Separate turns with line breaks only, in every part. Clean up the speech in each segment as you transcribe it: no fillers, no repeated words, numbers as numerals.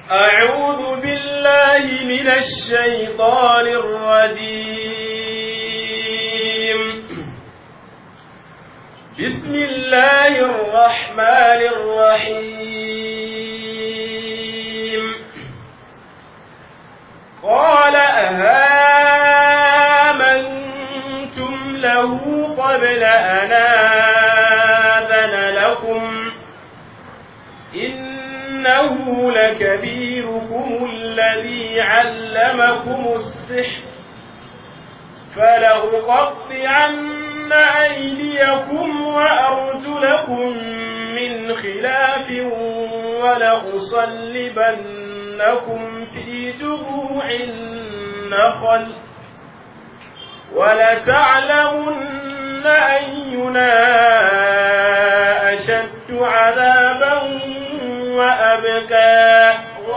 أعوذ بالله من الشيطان الرجيم. بسم الله الرحمن الرحيم. قال أهامنتم له قبل أن آذن لكم إنه لكبيركم الذي علمكم السحر فلأقطعن أيديكم وأرجلكم من خلاف ولأصلبنكم في جذوع النخل ولتعلمن أينا أشد عذابا وأبقى.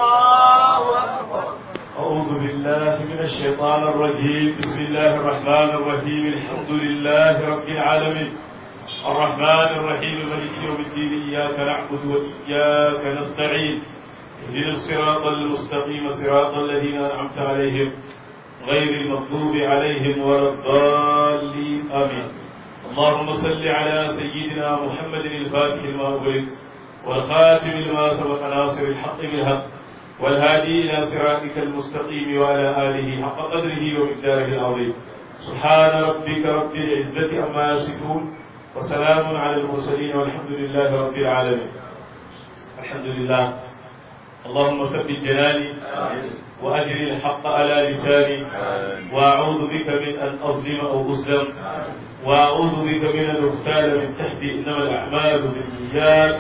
أعوذ بالله من الشيطان الرجيم. بسم الله الرحمن الرحيم. الحمد لله رب العالمين الرحمن الرحيم مالك يوم الدين. إياك نعبد وإياك نستعين. اهدنا الصراط المستقيم صراط الذين أنعمت عليهم غير المغضوب عليهم ولا الضالين آمين. اللهم صل على سيدنا محمد الفاتح لما أغلق والخاتم لما سبق ناصر الحق بالحق والهادي إلى صراطك المستقيم وعلى آله حق قدره ومقداره العظيم. سبحان ربك رب العزة عما يصفون وسلام على المرسلين والحمد لله رب العالمين. الحمد لله. اللهم ثبت جناني وأجري الحق على لساني وأعوذ بك من أن أظلم أو أظلم وأعوذ بك من أن أغتال من تحتي. إنما الأعمال بالنيات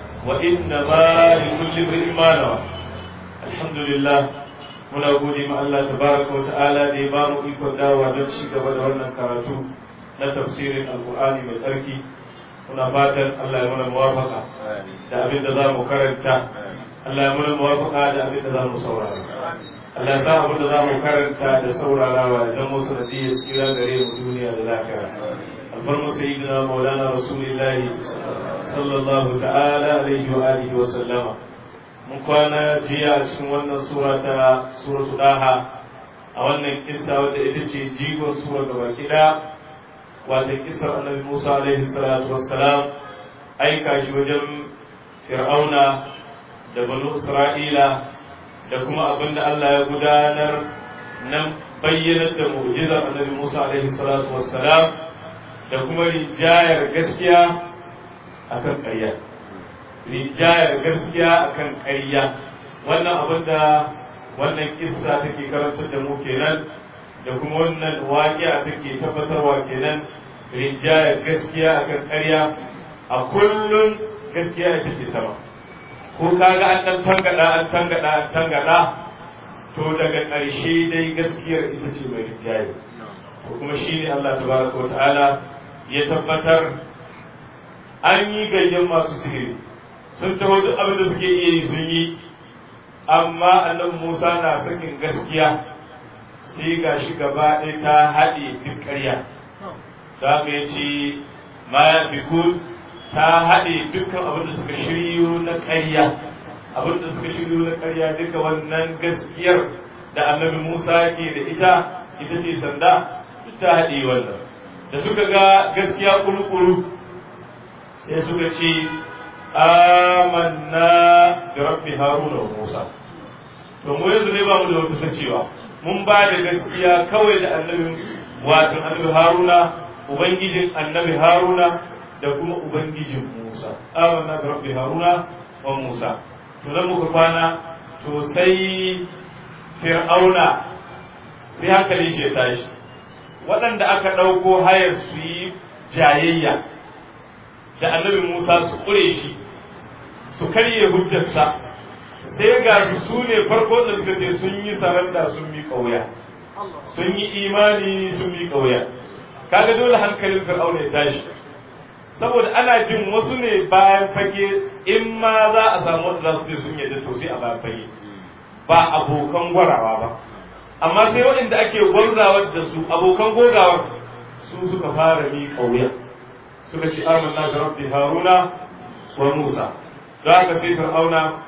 وإنما لكل امرئ ما نوى. alhamdulillah muna gode ma Allah tabaraka wa ta'ala da ya bamu ikon dawowa don ci gaba da wannan karatu na tafsirin alqur'ani mai tsarki. Muna fatan Allah ya mana muwafaqa da abin da zamu karanta. Allah ya mana muwafaqa da abin da zamu saurara. Allah ya sa abin da zamu karanta da saurarawa idan mu sanadiyar tsira gare mu duniya da lafiya. alfarmu sayyidina maulana rasulillahi sallallahu ta'ala alaihi wa alihi wa sallama. mun kwana jiya a cikin wannan sura ta suratu daha a wannan kissa wadda ita ce jigon sura gaba kida, wata kissar annabi Musa alaihi salatu wassalam aika shi wajen fir'auna da banu isra'ila da kuma abinda Allah ya gudanar nan bayyanar da mu'jizar annabi Musa alaihi salatu wassalam da kuma rijayar gaskiya akan ƙarya. rijayar gaskiya akan ƙarya. wannan abin da wannan kissa take karantar da mu kenan, da kuma wannan waƙi'a take tabbatarwa kenan. rijayar gaskiya akan ƙarya, a kullum gaskiya ita ce sama. ko kaga an dan tangada to daga ƙarshe dai gaskiyar ita ce mai rijaye. to kuma shine Allah tabaraka wa ta'ala ya tabbatar. an yi gayyan masu sihiri sun taho duk abin da suke iya yi sun yi, amma annabi Musa na sakin gaskiya sai ga shi gaba ɗaya ta haɗe duk ƙarya. da haka ya ce ma ya fi ta haɗe dukkan abin da suka shiryo na ƙarya. abin da suka shiryo na ƙarya duka wannan gaskiyar da annabi Musa ke da ita ce sanda duk ta haɗe wannan. da suka ga gaskiya kuru-kuru sai suka ce amanna da rabbi haruna wa musa. to mu yanzu ne ba mu da wata cewa mun ba da gaskiya kawai da annabi haruna, ubangijin annabi haruna da kuma ubangijin musa. amanna da rabbi haruna wa musa. to nan muka kwana. to sai fir'auna sai hankali shi ya tashi. waɗanda aka ɗauko hayar su yi jayayya da annabi musa su ƙure shi su karye hujjarsa, sai ga su ne farko da suka ce sun yi saranda sun mi kauya, sun yi imani sun mi kauya. kaga dole hankalin fir'auna ya tashi, saboda ana jin wasu ne bayan fage. in ma za a samu wanda za su ce sun yadda to sai a bayan fage, ba abokan gwarawa ba. amma sai waɗanda ake gwarzawar da su abokan gogawar su suka fara mi kauya, suka ce amanna da rabbi haruna wa musa. da haka sai fir'auna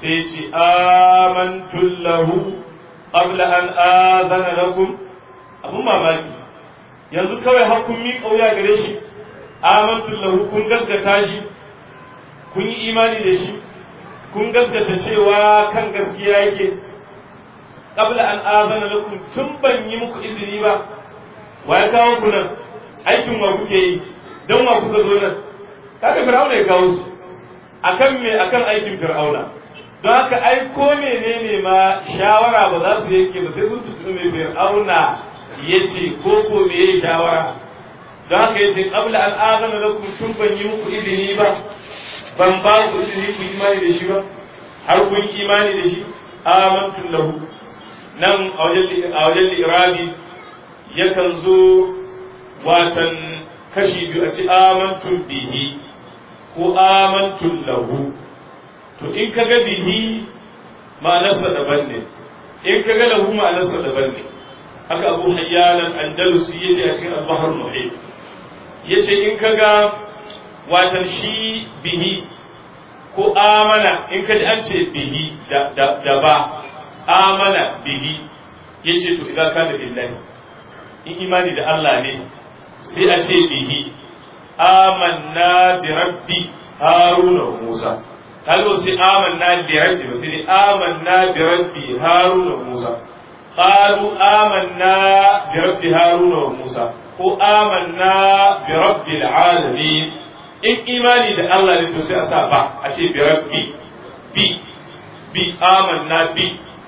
sai ce amantu lahu qabla an azana lakum abun mamaki yanzu kawai har kun mi kauya gare shi amantu lahu kun gaskata shi kun yi imani da shi kun gaskata cewa kan gaskiya yake qabla an azana lakum tun ban yi muku izini ba wa ya kawo ku nan aikin wa kuke yi don wa kuka zo nan kaga fir'auna ya kawo su akan me akan aikin fir'auna don haka ai ko menene ma shawara ba za su yake ba sai sun tutu me fir'auna yace ko me yayi shawara don haka yace qabla an azana lakum tun ban yi muku izini ba ban ba ku izini ku imani da shi ba har kun imani da shi amantu lahu nan a wajen irabi yakan zo watan kashi biyu a ci amantu bihi ko amantu lahu to in kaga bihi ma'anarsa daban ne in kaga lahu ma'anarsa daban ne haka Abu Hayyan al-Andalusi yace a cikin al-Bahr al-Muhit yace in kaga watan shi bihi ko amana in kaji an ce bihi da ba amana bihi yace to idan kana billahi in imani da Allah ne sai a ce bihi amanna bi rabbi haruna wa musa kaga sai amanna bi rabbi ba sai amanna bi rabbi haruna wa musa qalu amanna bi rabbi haruna wa musa ko amanna bi rabbil alamin in imani da Allah ne to sai a sa ba a ce bi rabbi bi amanna bi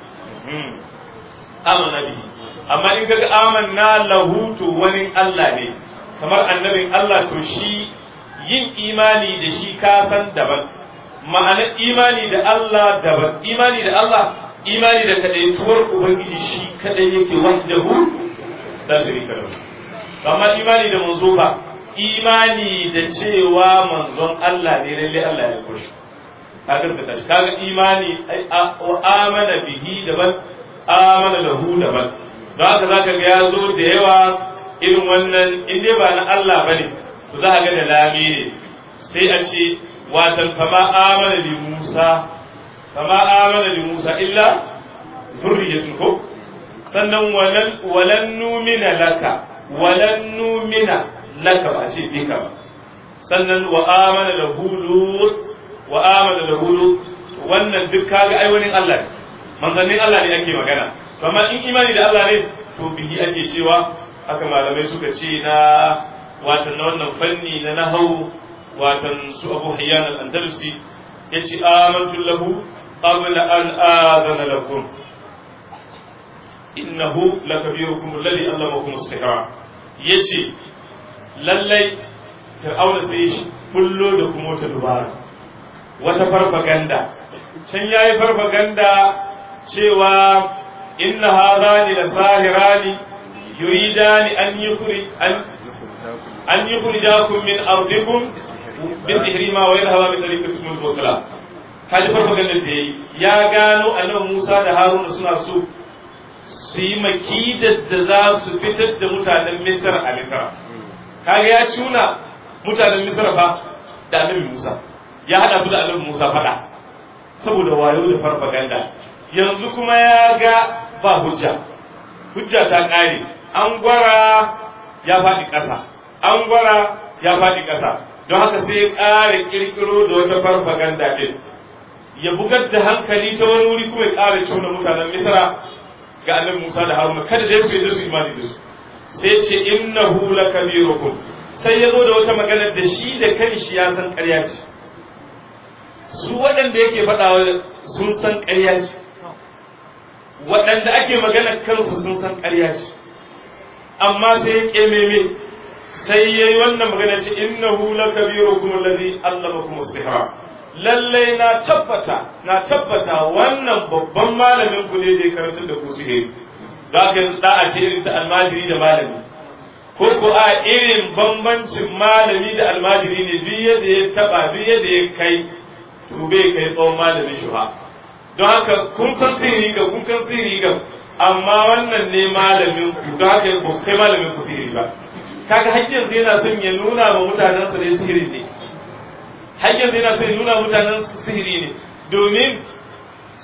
amanna bi amma in kaga amanna lahu to wani Allah ne kamar annabin Allah to shi yin imani da shi ka san daban ma'anar imani da Allah daban imani da Allah imani da kadaituwar ubangiji shi kadai yake wahdahu la sharika lahu amma imani da manzo ba imani da cewa manzon Allah ne lalle Allah ya kushi kaga imani wa amana bihi daban amana lahu daban don haka zaka ga ya zo da yawa irin wannan in dai ba na Allah bane to za ka ga da lami ne sai a ce watan fama amana li Musa illa zurriyatun ko sannan walan numina laka ba ce bika ba sannan wa amana lahu lut wannan duk kaga ai wani Allah ne manzannin Allah ne ake magana amma in imani da Allah ne to bihi ake cewa haka malamai suka ce na watan wannan fanni na nahwu watan su Abu Hayyan al-Andalusi yace amantu lahu qabla an adana lakum innahu lakabirukum alladhi allamakum as-sihra yace lallai fir'auna sai shi kullo da kuma wata dubara wata farfaganda can yayi farfaganda cewa inna hadhani lasahirani yuridani an yukhrijakum min ardikum bi sihrima wa yadhhabu bi tariqatikum al-batila kaji farfaganda da yayi ya gano annabi Musa da Haruna suna so su yi makidar da za su fitar da mutanen Misr a Misr kaga ya cuna mutanen Misr fa da annabi Musa ya hada su da annabi Musa fada saboda wayo da farfaganda yanzu kuma ya ga ba hujja ta kare an gwara ya faɗi ƙasa don haka sai ya ƙara ƙirƙiro da wata farfaganda ɗin ya bugar da hankali ta wani wuri kuma ya ƙara cuna mutanen Misra ga annabi Musa da Haruna kada dai su yi da su imani da su sai ce innahu lakabirukum sai ya zo da wata magana da shi da kanshi ya san ƙarya ce su waɗanda yake faɗawa sun san ƙarya ce waɗanda ake magana kansu sun san ƙarya ce amma sai ya ƙememe sai ya yi wannan magana ce innahu lakabirukum alladhi allamakum as-sihra lallai na tabbata wannan babban malamin ku ne da ya karantar da ku sihiri da aka yi da'a ce irin ta almajiri da malami ko ko a irin bambancin malami da almajiri ne duk yadda ya taba duk yadda ya kai to bai kai tsawon malamin shi ba don haka kun san sihiri ga kun kan sihiri ga amma wannan ne malamin ku don haka ba kai malamin ku sihiri ba kaga hakkin sai yana son ya nuna wa mutanen sa ne sihiri ne hakkin sai yana son ya nuna mutanen su sihiri ne domin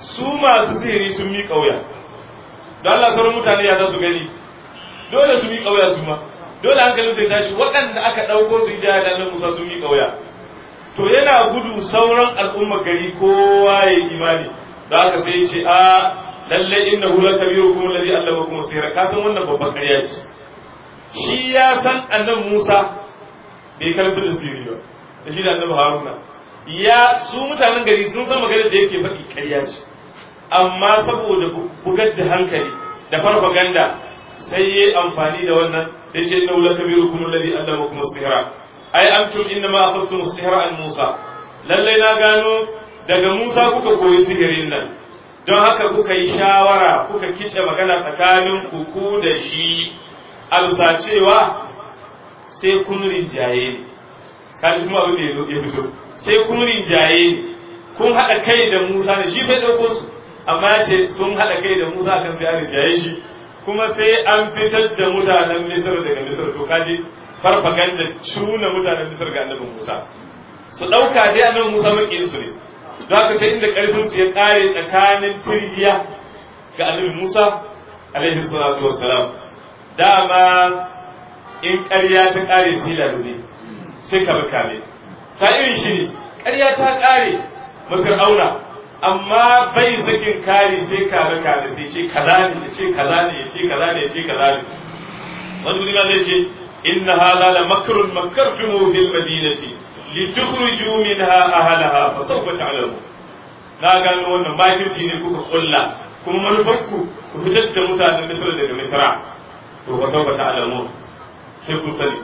su masu sihiri sun mi kauya don Allah sauran mutane ya za su gani dole su mi kauya su ma dole hankalin zai tashi waɗanda aka ɗauko su ija da nan Musa sun mi kauya to yana gudu sauran al'ummar gari kowa ya yi imani da haka sai ya ce a lalle innahu lakabirukum alladhi allamakum as-sihra ka san wannan babban ƙarya ce shi ya san annabi Musa bai karbi da sihiri ba da shi da annabi Haruna ya su mutanen gari sun san maganar da yake faɗi ƙarya ce amma saboda bugar da hankali da farfaganda sai yayi amfani da wannan da ce innahu lakabirukum alladhi allamakum as-sihra ai antum innama akhadtum as-sihra an Musa lalle na gano daga Musa kuka koyi sihirin nan don haka kuka yi shawara kuka kice magana tsakanin ku da shi alsa cewa sai kun rinjaye kaji kuma abin da ya fito sai kun rinjaye kun haɗa kai da Musa ne shi bai ɗauko su amma ya ce sun haɗa kai da Musa kan sai an rinjaye shi kuma sai an fitar da mutanen Misir daga Misir to kaji farfaganda cuna mutanen Misir ga annabi Musa su ɗauka dai annabi Musa maƙin su ne don haka sai inda ƙarfin su ya ƙare tsakanin tirjiya ga annabi Musa alaihi salatu wassalam dama in ƙarya ta ƙare sai lalune sai ka kame ta irin shi ne ƙarya ta ƙare mafir'auna amma bai sakin kare sai ka kame sai ce kaza ne ya ce kaza ne ya ce kaza ne ya ce kaza ne wani wuri ma zai ce inna hadha la makrun makkartumu fil madinati litukhruju minha ahlaha fa sawfa ta'lamu na gano wannan makirci ne kuka kulla kuma manufarku ku fitar da mutanen Misra daga Misra to fa sawfa ta'lamu sai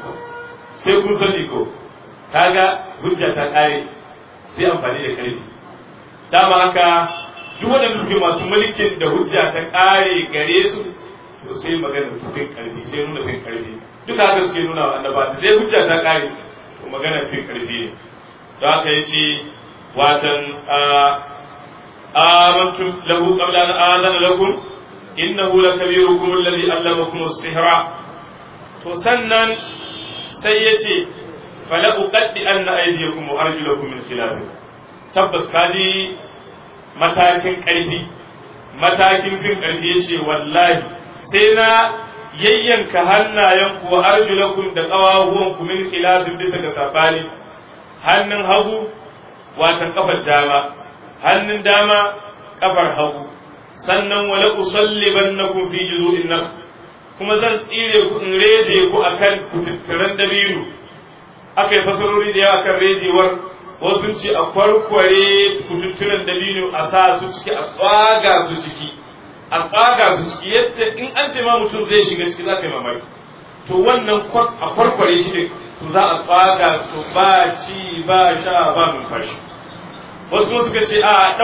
kun sani ko kaga hujja ta kare sai amfani da karfi dama haka duk wanda suke masu mulkin da hujja ta kare gare su to sai magana fin karfi sai nuna fin karfi duka haka suke nuna wa annaba da dai hujja ta kare to magana fin karfi ne don haka yace watan amantum lahu qabla an adana lakum innahu lakabirukum alladhi allamakum as-sihra to sannan sai yace fala uqaddi anna aydiyakum wa arjulakum min khilaf tabbas kadi matakin karfi matakin fin karfi yace wallahi sai na yayyanka hannayenku wa arjulakum da ƙawahuwanku min khilafin bisa ga safani hannun hagu watan kafar dama hannun dama kafar hagu sannan wala usallibannakum fi juzu'in nakh kuma zan tsire ku in reje ku akan kututturan dabino akai fasarori da yawa akan rejewar wasu ce a kwarkware kututturan dabino a sa su ciki a tsaga su ciki yadda in an ce ma mutum zai shiga ciki za ka yi mamaki to wannan a kwarkware shi ne to za a tsaga su ba ci ba sha ba numfashi wasu kuma suka ce a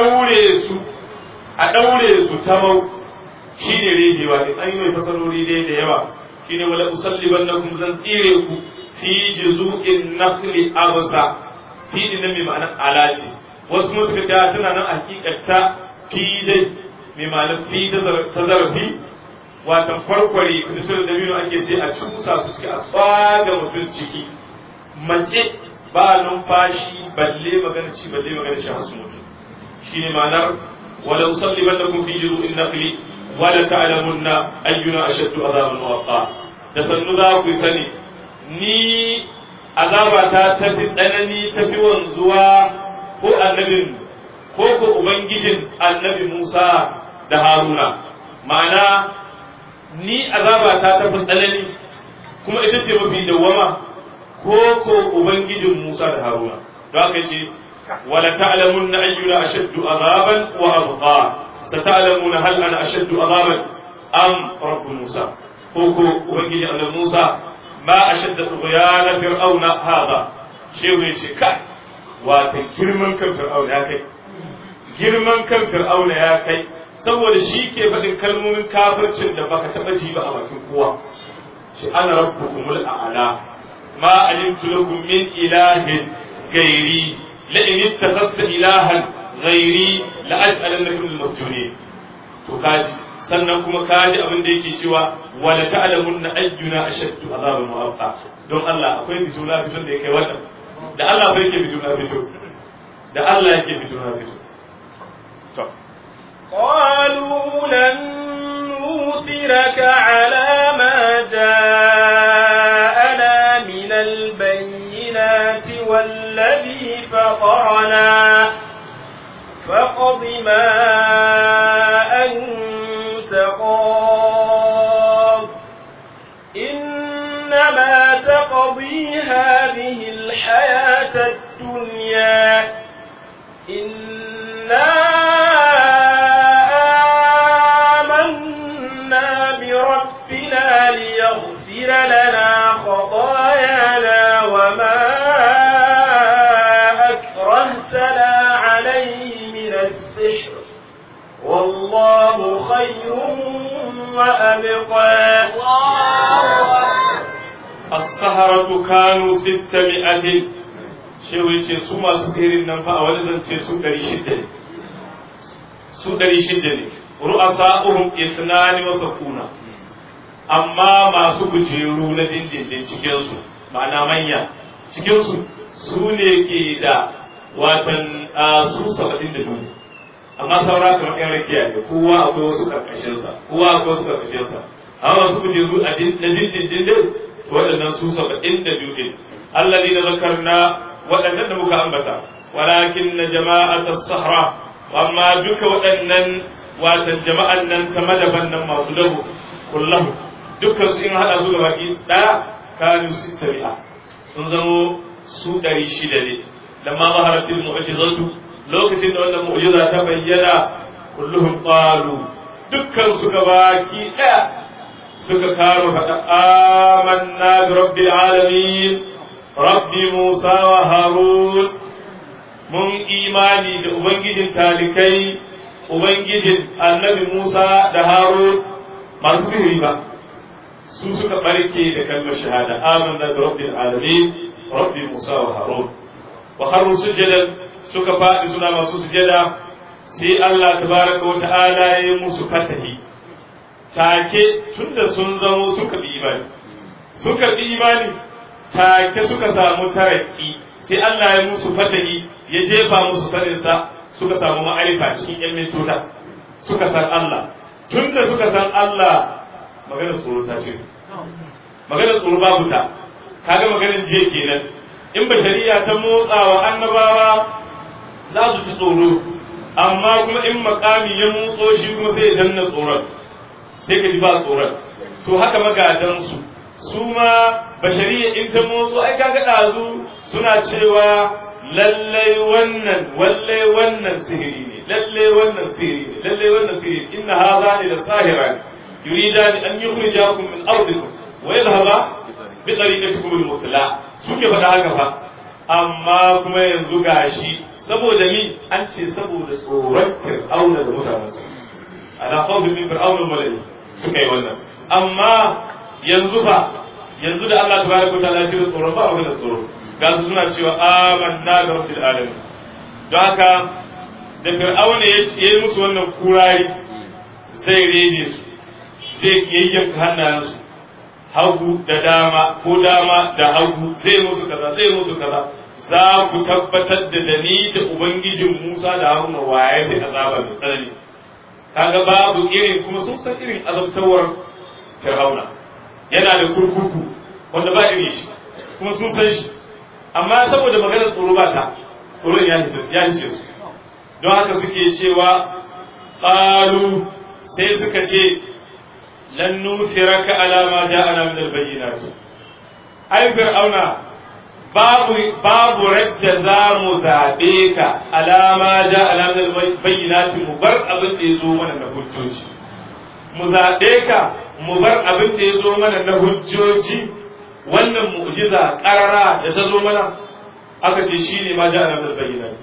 ɗaure su ta mau shi ne rejewa ne an yi mai fasarori dai da yawa shi ne wala usalliban na kuma zan tsire ku fi jizu'in nakhli abasa fi din nan mai ma'anar ala ce wasu kuma suka ce tana nan a hakikata fi dai mai ma'anar fi ta zarafi watan kwarkware kudurar da biyu ake sai a cusa su suke a tsaga mutum ciki mace ba numfashi balle magana ci balle magana shi hasu mutu shi ne ma'anar wala usalliban lakum fi jiru'in naqli wala ta'lamunna ayyuna ashaddu azaban waqqa da sannu za ku sani ni azaba ta tafi tsanani tafi wanzuwa ko annabin ko ubangijin annabi Musa da Haruna ma'ana ni azaba ta tafi tsanani kuma ita ce mafi dawama ko ubangijin Musa da Haruna don haka ce wala ta'lamunna ayyuna ashaddu azaban wa abqa sata'lamuna hal ana ashaddu azaban am rabb Musa ko ubangijin annabi Musa ma ashadda tughyana fir'auna hada shehu yace kai wata girman kan fir'auna ya kai girman kan fir'auna ya kai saboda shi ke faɗin kalmomin kafircin da baka taɓa ji ba a bakin kowa shi ana rabbukumul a'la ma alimtu lakum min ilahin ghairi la in ittakhadhta ilahan ghairi la aj'alannakum al-masjunin to kaji sannan kuma kaji abin da yake cewa wala ta'lamunna ayyuna ashaddu azaban wa abqa don Allah akwai fito na fito da yake wannan da Allah bai yake fito na fito da Allah yake fito na fito to
قالوا لن نؤثرك على ما جاءنا من البينات والذي فطرنا فاقض ما أنت قاض إنما تقضي هذه الحياة الدنيا إنا آمنا بربنا ليغفر لنا خطايانا وما أكرهتنا عليه من السحر والله خير وأبقى.
السحرة كانوا 600 shehu ya ce su masu sihirin nan fa a wani zance su 600 ne ru'asa'uhum ithnani wa sakuna amma masu kujeru na dindindin cikinsu ma'ana manya cikinsu su ne ke da watan su 72 amma saura kamar yan rakiya ne kowa akwai wasu karkashinsa amma masu kujeru a dindindin waɗannan su 72 din alladhina zakarna waɗannan da muka ambata walakin na jama'atas sahra amma duka waɗannan watan jama'an nan ta madaban nan masu dabu kullahu dukkan su in hada su gabaki daya kanu 600 sun zamo su 600 ne lamma zaharatil mu'jizatu lokacin da wannan mu'jiza ta bayyana kulluhum qalu dukkan su gabaki daya suka karo fada amanna bi rabbil alamin rabbi Musa wa Harun mun imani da ubangijin talikai ubangijin annabi Musa da Harun masu sihiri ba su suka barke da kalmar shahada amanna bi rabbil alamin rabbi Musa wa Harun wa kharru sujadan suka faɗi suna masu sujada sai Allah tabaraka wa ta'ala ya yi musu fatahi take tunda sun zamo suka bi imani take suka samu taraki sai Allah ya musu fatahi ya jefa musu saninsa suka samu ma'arifa cikin yan mintota suka san Allah tunda suka san Allah maganar tsoro ta ce maganar tsoro babu ta kaga maganar je kenan in ba shari'a ta motsa wa annabawa za su ci tsoro amma kuma in makami ya motso shi kuma sai ya danna tsoron sai ka ji ba tsoron to haka magadansu su ma bashariya in ta motso ai kaga dazu suna cewa lallai wannan sihiri ne lallai wannan sihiri inna hadha ila sahiran yuridan an yukhrijakum min ardikum wa yadhhaba bi tariqatikum al-muthla suke faɗa haka fa amma kuma yanzu gashi saboda ni an ce saboda tsoron fir'auna da mutanensa ala qawli min fir'auna malai suka yi wannan amma yanzu da Allah tabaraka ta'ala ya ce tsoron ba magana tsoro ga su suna cewa amanna bi rabbil alamin don haka da fir'auna ya yi musu wannan kurari zai reje su zai yayyanka hannayensu hagu da dama ko dama da hagu zai musu kaza za ku tabbatar da ni da ubangijin Musa da Haruna waye da azaba mai tsanani kaga babu irin kuma sun san irin azabtawar fir'auna yana da kurkuku wanda ba irin shi kuma sun san shi amma saboda maganar tsoro ba ta tsoron ya ce su don haka suke cewa qalu sai suka ce lan nuthiraka ala ma ja'ana min al-bayyinat ai fir'auna babu radda za mu zabe ka alama ja'ana min al-bayyinat mu bar abin da yazo mana na hujjoji mu zabe ka mu bar abin da yazo mana na hujjoji wannan mu'jiza qarara da ta zo mana aka ce shine ma ja'ana min al-bayyinat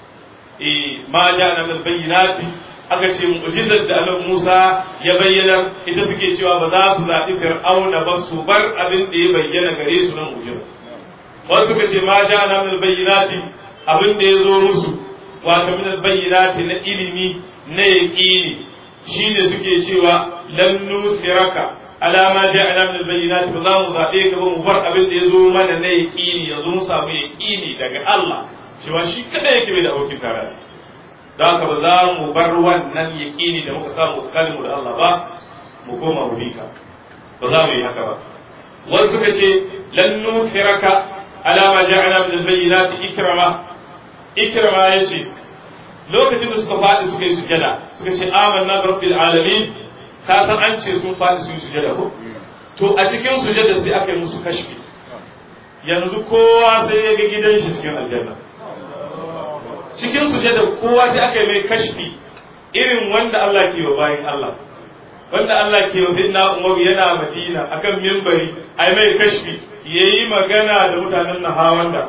ma ja'ana min al-bayyinat aka ce mu'jizar da Annabi Musa ya bayyana ita suke cewa ba za su zaɓi Fir'auna ba su bar abin da ya bayyana gare su na mu'jiza wasu suka ce ma ja'ana min al-bayyinati abin da ya zo musu wato min al-bayyinati na ilimi na yaqini shine suke cewa lan nusiraka ala ma ja'ana min al-bayyinati ba za mu zaɓe ka ba mu bar abin da ya zo mana na yaqini yanzu mu samu yaqini daga Allah cewa shi kada yake bai da abokin tare don haka ba za mu bar wannan yaƙini da muka samu tsakaninmu da Allah ba mu koma mu bika ba za mu yi haka ba wasu suka ce lan nufiraka ala ma ja'ana min al-bayyinati ikrama yace lokacin da suka faɗi suka yi sujada suka ce amanna bi rabbil alamin ka san an ce sun faɗi su yi sujada ko to a cikin sujada sai aka yi musu kashfi yanzu kowa sai ya ga gidan shi cikin aljanna cikin sujada kowa sai aka yi mai kashfi irin wanda Allah ke wa bayin Allah wanda Allah ke wa sayyidina Umar yana Madina akan minbari ai mai kashfi yayi magana da mutanen Nahawanda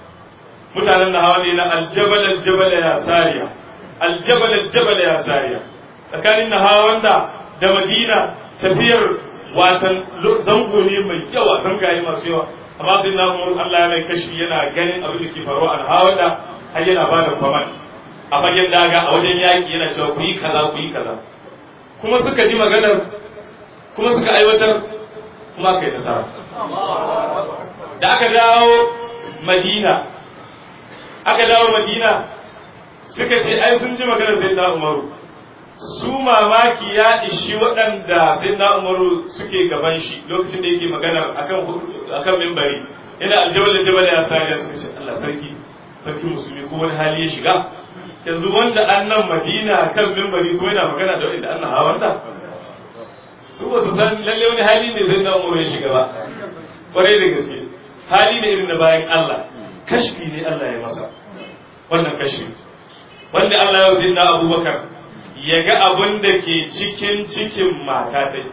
yana aljabal ya sariya aljabal ya sariya tsakanin Nahawanda da Madina tafiyar watan zango ne mai yawa zangaye masu yawa amma sai na Umar Allah ya mai kashfi yana ganin abin da ke faruwa a Nahawanda har yana bada kwaman a fagen daga a wajen yaki yana cewa ku yi kaza kuma suka ji maganar kuma suka aiwatar kuma aka yi nasara da aka dawo Madina suka ce ai sun ji maganar sayyidina Umaru su mamaki ya ishi waɗanda sayyidina Umaru suke gaban shi lokacin da yake maganar akan minbari yana aljabal ya sa ya suka ce Allah sarki musulmi ko wani hali ya shiga yanzu wanda annan Madina kan minbari ko yana magana da wanda annan hawanta su ba su san lalle wani hali ne zai na umar ya shiga ba kwarai da gaske hali ne irin da bayan Allah kashfi ne Allah ya masa wannan kashfi wanda Allah ya zai na Abubakar ya ga abin da ke cikin mata dai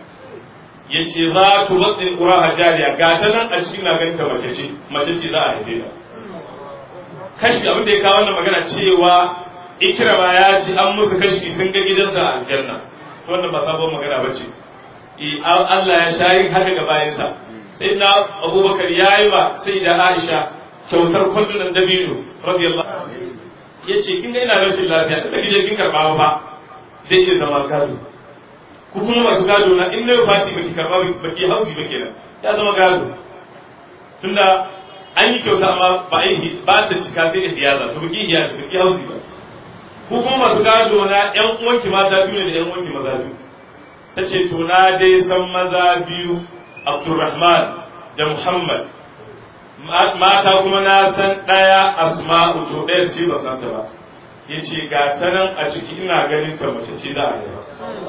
ya ce za tu batsin ƙura jariya ga ta nan a cikin na ganta mace ce za a haife ta kashfi abin da ya kawo wannan magana cewa Ikrama ya ce an musu kashfi sun ga gidansa a aljanna wannan ba sabon magana ba ce Allah ya shayi haka ga bayansa sai na Abubakar ya yi ba sai da Aisha kyautar kwallunan dabino radiyallahu ya ce kin ga ina rashin lafiya da kije kin karba ba zai iya zama gado ku kuma masu gado na in nayi fati baki karba baki hausi ba kenan ya zama gado tunda an yi kyauta amma ba ta cika sai da hiyaza to baki hausi ba ku kuma masu gado na ƴan uwanki mata biyu ne da ƴan uwanki maza biyu ta ce to na dai san maza biyu Abdurrahman da Muhammad mata kuma na san ɗaya Asma'u to ɗaya ce ba san ta ba yace ga ta nan a ciki ina ganin ta mace ce da ayyuka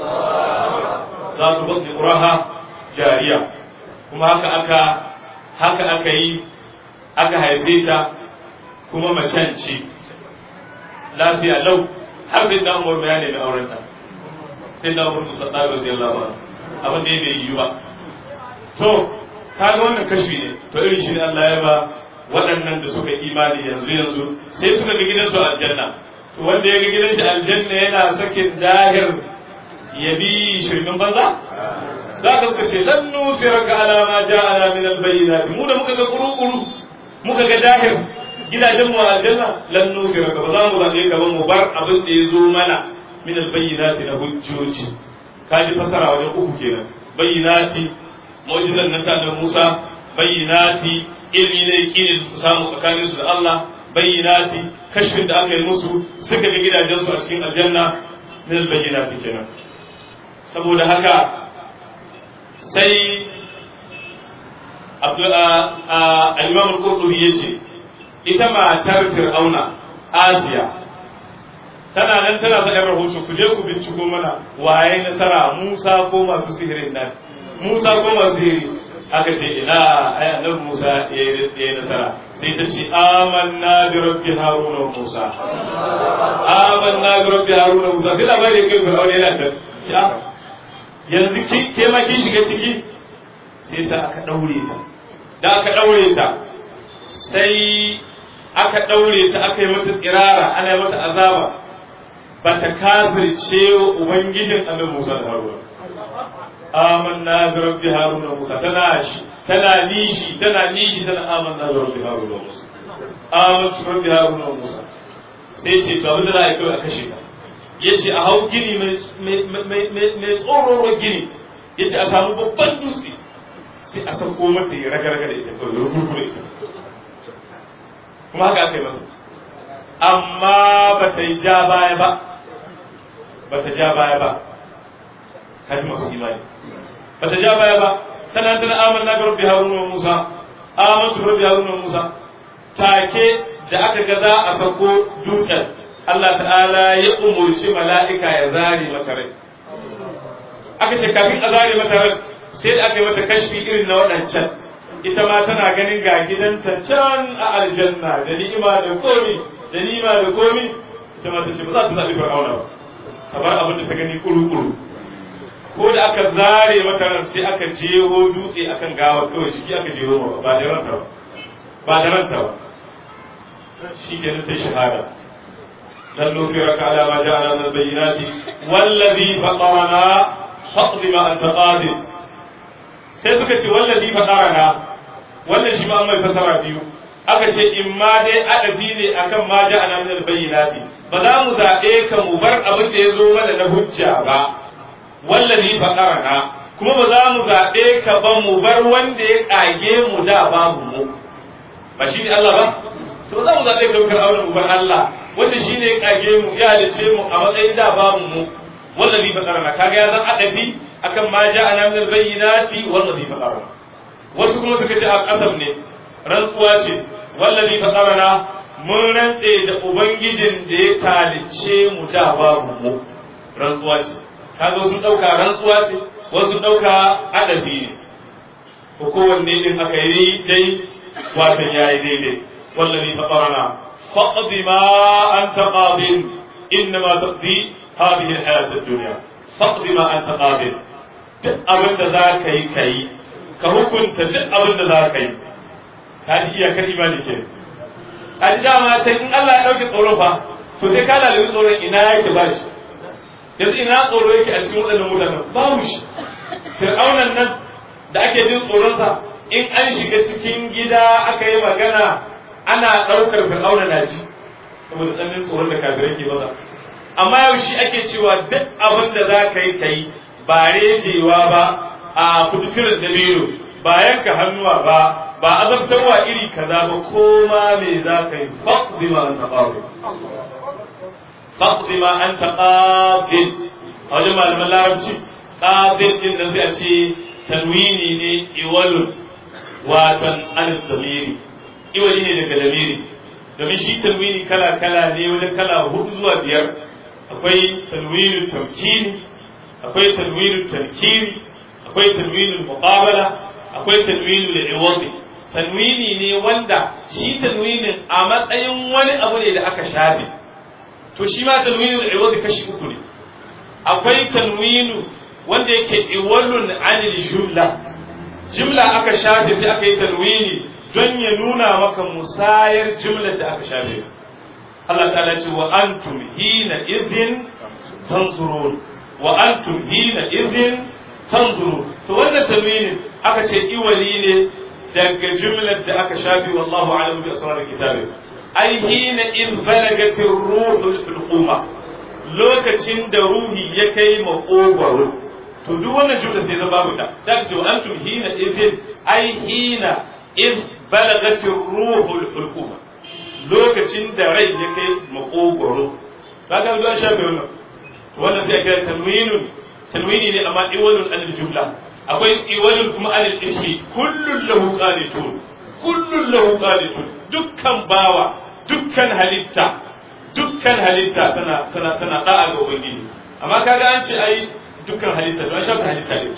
za ku baki quraha jariya kuma haka aka yi aka haife ta kuma macen ce lafiya lau har sai da Umar bayani da aurenta sai da Umar da Khattab radiyallahu anhu abin da bai yi ba to kaga wannan kashfi ne to irin shi ne Allah ya ba waɗannan da suka imani yanzu sai suka ga gidansu aljanna to wanda ya ga gidan shi aljanna yana sakin dahir ya bi shirmin banza za ka ce lan nusiraka ala ma ja'ana min al-bayyinat mu da muka ga kuru muka ga dahir gidajen mu aljanna lan nusiraka ba za mu zabe ka ba mu bar abin da ya zo mana min al-bayyinati na hujjoji kaji fasara wajen uku kenan bayyinati mu'jizan nan ta da Musa bayyinati ilmi ne kine su samu tsakanin su da Allah bayyinati kashfin da aka yi musu suka ga gidajen su a cikin aljanna min al-bayyinati kenan saboda haka sai al-Imam al-Qurtubi yace ita matar Fir'auna Asiya tana nan tana sa ɗan rahoto ku je ku binciko mana waye nasara Musa ko masu sihirin nan Musa ko masu sihiri aka ce ina ai annabi Musa yayi nasara sai ta ce amanna bi rabbi haruna wa Musa amanna bi rabbi haruna wa Musa sai labari kai Fir'auna yana can yanzu ke ma kin shiga ciki sai sa aka daure ta da aka daure ta sai aka daure ta aka yi mata tsirara ana yi mata azaba ba ta kafirce ubangijin annabi Musa da Haruna amanna bi rabbi haruna wa Musa tana nishi tana amanna bi rabbi haruna wa Musa amantu bi rabbi haruna wa Musa sai ce ba wanda za a kai a kashe ta yace a hau gini mai tsororo gini yace a samu babban dutse sai a sauko mata ya raga da ita kawai rubutu da ita kuma haka aka yi masa amma ba ta ja baya ba kaji masu imani ba ta ja baya ba tana amanna ga rabbi haruna wa musa amantu rabbi haruna wa musa take da aka ga za a sako dutsen Allah ta'ala ya umurci mala'ika ya zare mata rai aka ce kafin a zare mata rai sai da aka yi mata kashfi irin na waɗancan ita ma tana ganin ga gidanta can a aljanna da ni'ima da komi ita ma ta ce ba za su zaɓi fir'auna ba kamar abin da ta gani kuru-kuru ko da aka zare mata ran sai aka jeho dutse akan gawar kawai ciki aka jeho ba da ranta ba shi ke ta shahada dan nufiraka ala ma ja'ala min bayyinati wallazi fatarana faqdi ma anta qadir sai suka ce wallazi fatarana wannan shi ma an mai fasara biyu aka ce in ma dai adabi ne akan ma ja'ala min bayyinati ba za mu zaɓe ka mu bar abin da ya zo mana na hujja ba wallazi fatarana kuma ba za mu zaɓe ka ba mu bar wanda ya kage mu da babu mu ba shi ne Allah ba to za mu zaɓe ka fir'auna mu bar Allah wanda shi ne ya kage mu ya halice mu a matsayin da babu mu wallazi fatarana kaga ya zan adabi akan ma ja'ana min al-bayyinati wallazi fatarana wasu kuma suka ce a kasam ne rantsuwa ce wallazi fatarana mun rantse da ubangijin da ya talice mu da babu mu rantsuwa ce kaga sun dauka rantsuwa ce wasu dauka adabi ne ko kowanne din aka yi dai wato yayi daidai wallazi fatarana faqdi ma anta qadin inma taqdi hadhihi al-hayat ad-dunya faqdi ma anta qadin duk abin da za ka yi kai ka hukunta duk abin da za ka yi ka ji iyakar imani ke a ji dama sai in Allah ya dauke tsoron fa to sai ka lalata tsoron ina yake ba shi yanzu ina tsoro yake a cikin waɗannan mutanen babu shi fir'aunan nan da ake jin tsoronsa in an shiga cikin gida aka yi magana ana ɗaukar fir'auna na ji saboda tsananin tsoron da kafirai ke masa amma yau shi ake cewa duk abin da za ka yi ba rejewa ba a kututunan dabino ba yanka hannuwa ba azabtarwa iri kaza ba ko ma me za ka yi faqdi ma anta qabil faqdi ma anta qabil a wajen malaman larabci qabil din da zai ce tanwini ne iwalun watan alif damiri iwali ne daga damiri domin shi tanwini kala ne wajen kala 4 zuwa 5 akwai tanwinu tamkini akwai tanwinu tarkiri akwai tanwinu muqabala akwai tanwinu li'iwadi tanwini ne wanda shi tanwinin a matsayin wani abu ne da aka shafe to shi ma tanwinu li'iwadi kashi 3 ne akwai tanwinu wanda yake iwalun anil jumla aka shafe sai aka yi tanwini don ya nuna maka musayar jumlar da aka shafe Allah ta'ala ce wa antum hina idhin tanzurun wa antum hina idhin tanzurun to wannan tanwinin aka ce iwali ne daga jumlar da aka shafi wallahu a'lamu bi asrar kitabi ai hina in balagatir ruhul hulquma lokacin da ruhi ya kai makogwaro to duk wannan jumla sai zama babu ta sai ce wa antum hina idhin ai hina in balagatir ruhul hulquma lokacin da rai ya kai makogwaro kaga duk an shafe wannan sai aka tanwini ne amma iwalun anil jumla akwai iwalun kuma anil ismi kullun lahu qanitun dukkan bawa dukkan halitta tana da'a ga ubangiji amma kaga an ce ai dukkan halitta don shafi halitta ne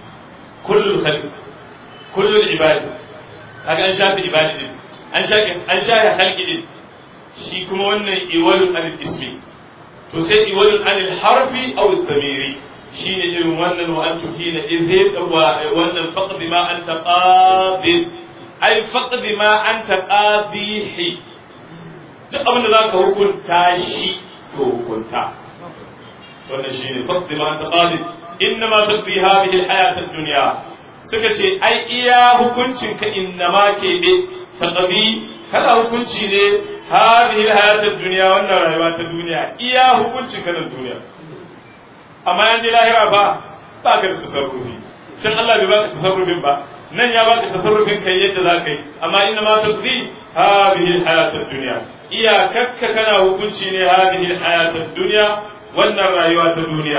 kullul ibadi kaga an shafi ibadi din an shafi halqi din shi kuma wannan iwalun anil ismi to sai iwalun anil harfi aw al-dhamiri shine irin wannan wa antu hina idh wannan faqd ma anta qadir ai faqd ma anta qabihi duk abin da zaka hukunta shi to hukunta wannan shine faqd ma anta qadir inma taqdi hadhihi al-hayat ad-dunya suka ce ai iya hukuncin ka innama ke be taqdi kada hukunci ne hadhihi al-hayat ad-dunya wannan rayuwa ta duniya iya hukuncin ka nan duniya amma yanzu lahira ba ka da tasarrufi can Allah bai baka tasarrufin ba nan ya baka tasarrufin kai yadda za ka yi amma inna ma taqdi hadhihi al-hayat ad-dunya iyakakka kana hukunci ne hadhihi alhayatud dunya wannan rayuwa ta duniya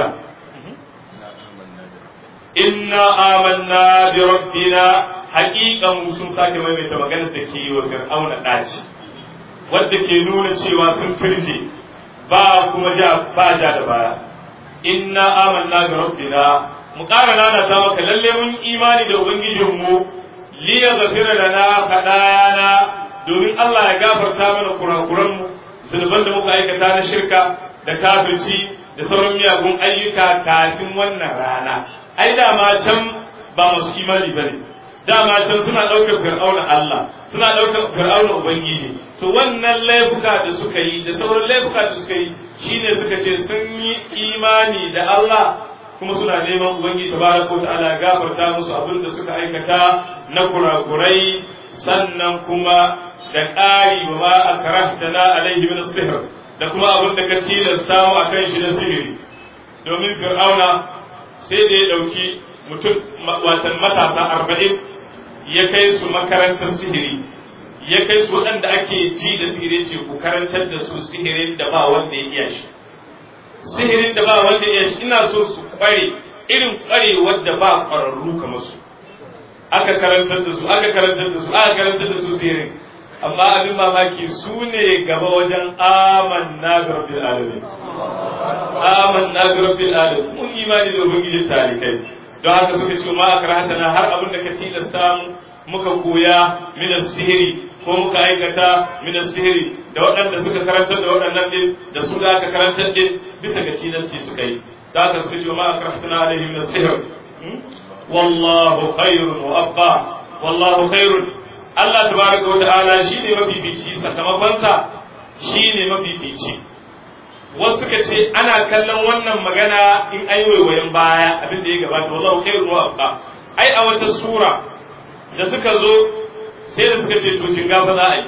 inna amanna bi rabbina haqiqan sun sake maimaita maganar da ke yi wa fir'auna daci wadda ke nuna cewa sun firje ba kuma ba ja da baya inna amanna bi rabbina mu ƙara nana ta maka lalle mun imani da ubangijinmu li yaghfira lana qadayana domin Allah ya gafarta mana kurakuranmu zunuban da muka aikata na shirka da kafirci da sauran miyagun ayyuka kafin wannan rana ai dama can ba masu imani bane dama can suna ɗaukar fir'auna Allah suna ɗaukar fir'auna ubangiji to wannan laifuka da suka yi da sauran laifuka da suka yi shine suka ce sun yi imani da Allah kuma suna neman ubangiji tabaraka wa ta'ala gafarta musu abin da suka aikata na kurakurai sannan kuma da ƙari wa ma akrahtana alaihi min as-sihr da kuma abin da ka tilasta mu akan shi na sihiri domin fir'auna sai da ya dauki mutum watan matasa 40 ya kai su makarantar sihiri ya kai su waɗanda ake ji da sihiri ce ku karantar da su sihirin da ba wanda ya iya shi sihirin da ba wanda ya iya shi ina so su kware irin kware wadda ba ƙwararru kamar su aka karantar da su aka karantar da su aka karantar da su sihirin amma abin mamaki su ne gaba wajen amanna bi rabbil alamin amanna bi rabbil alamin mun imani da ubangiji talikai don haka suka ce ma akrahatana har abin da ka tilasta mu muka koya min sihiri ko muka aikata min sihiri da waɗanda suka karantar da waɗannan din da su da aka karantar din bisa ga tilasti suka yi da haka suka ce ma akrahatana alaihi min sihr wallahu khairun wa abqa wallahu khairun Allah tabaraka wa ta'ala shine mafifici sakamakonsa shine mafifici wasu suka ce ana kallon wannan magana in ai waiwayen baya abin da ya gabata wallahu khairun wa abqa ai a wata sura da suka zo sai da suka ce to jinga fa za a yi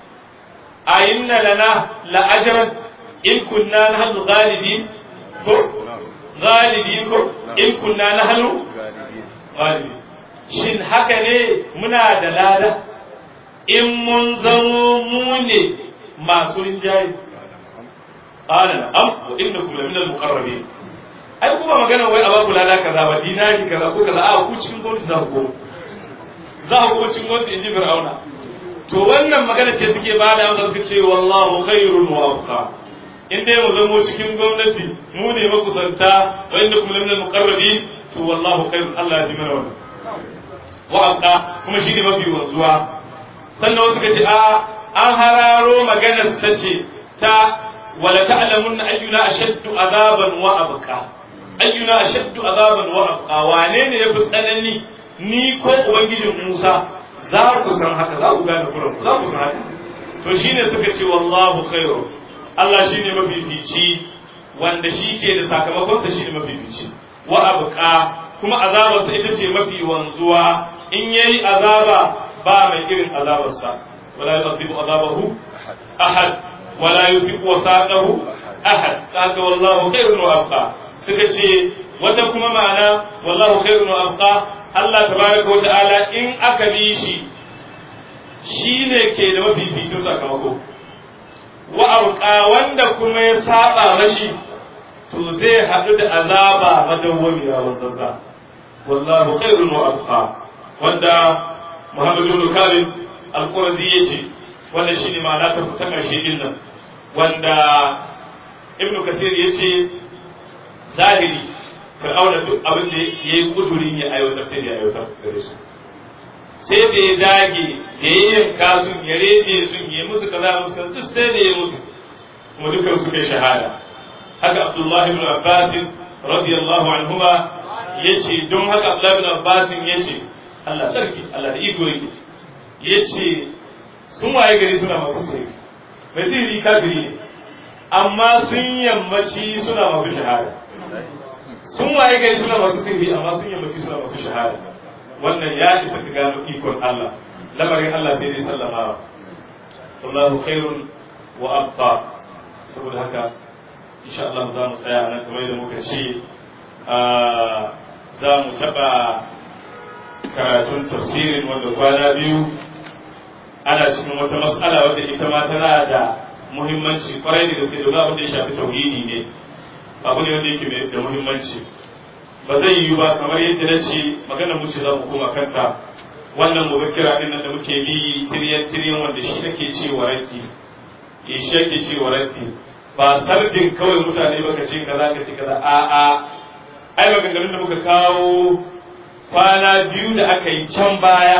ayinna lana la ajran in kunna nahnu ghalibin ko ghalibin ko in kunna nahnu ghalibin shin haka ne muna da lada in mun zamo mu ne masu rinjaye qala na'am wa innakum laminal muqarrabin ai kuma magana wai a ba ku lada kaza ba dinari kaza ko kaza a ku cikin gwamnati za ku go cikin gwamnati inji fir'auna to wannan magana ce suke ba da amsa suke ce wallahu khairul muwaffiqa in dai mu zamo cikin gwamnati mu ne makusanta wa innakum laminal muqarrabin to wallahu khairul Allah ya ji mana wannan wa'aqa kuma shine mafi wanzuwa sannan wasu kace a an hararo maganar ta ce ta wala ta'lamun ayyuna ashaddu azaban wa abqa ayyuna ashaddu azaban wa abqa wane ne yafi tsanani ni ko ubangijin Musa za ku san haka za ku gane kuran za ku san haka to shine suka ce wallahu khairu Allah shine mafifici wanda shi ke da sakamakon sa shine mafifici wa abqa kuma azabarsa ita ce mafi wanzuwa in yayi azaba ba mai irin azabarsa wala yuzibu azabahu ahad wala yufiqu wasaqahu ahad kaga wallahu khairun wa abqa suka ce wata kuma ma'ana wallahu khairun wa abqa Allah tabaraka wa ta'ala in aka bi shi shine ke da mafificin sakamako wa abqa wanda kuma ya saba mashi to zai hadu da azaba madawwamiya wanzansa wallahu khairun wa abqa wanda Muhammad ibn Khalid al-Qurazi yace wannan shine ma'ana ta karshe din nan wanda Ibn Kathir yace zahiri Fir'auna duk abin da yayi kudurin ya aiwatar sai ya aiwatar gare su sai da ya dage da yayin kasun ya reje sun yi musu kaza musu duk sai da ya musu kuma dukkan su kai shahada haka Abdullah ibn Abbas radiyallahu anhuma yace don haka Abdullah ibn Abbas yace Allah sarki Allah da iko yake yace sun waye gari suna masu sai mai sihiri kafiri ne amma sun yammaci suna masu shahada sun waye gari suna masu sihiri amma sun yammaci suna masu shahada wannan ya isa ka gano ikon Allah lamarin Allah sai dai sallama wallahu khairun wa abqa saboda haka insha Allah za mu tsaya nan kamar da muka ce za mu taba karatun tafsirin wanda kwana biyu ana cikin wata mas'ala wadda ita ma tana da muhimmanci kwarai da gaske domin abin da ya shafi tauhidi ne abu ne wanda yake da muhimmanci ba zai yiwu ba kamar yadda na ce maganar mu ce za mu koma kanta wannan muzakkira din nan da muke bi tiriyan wanda shi nake cewa raddi shi yake cewa raddi ba sardin kawai mutane ba ka ce kaza ka ce kaza a'a ai maganganun da muka kawo kwana biyu da aka yi can baya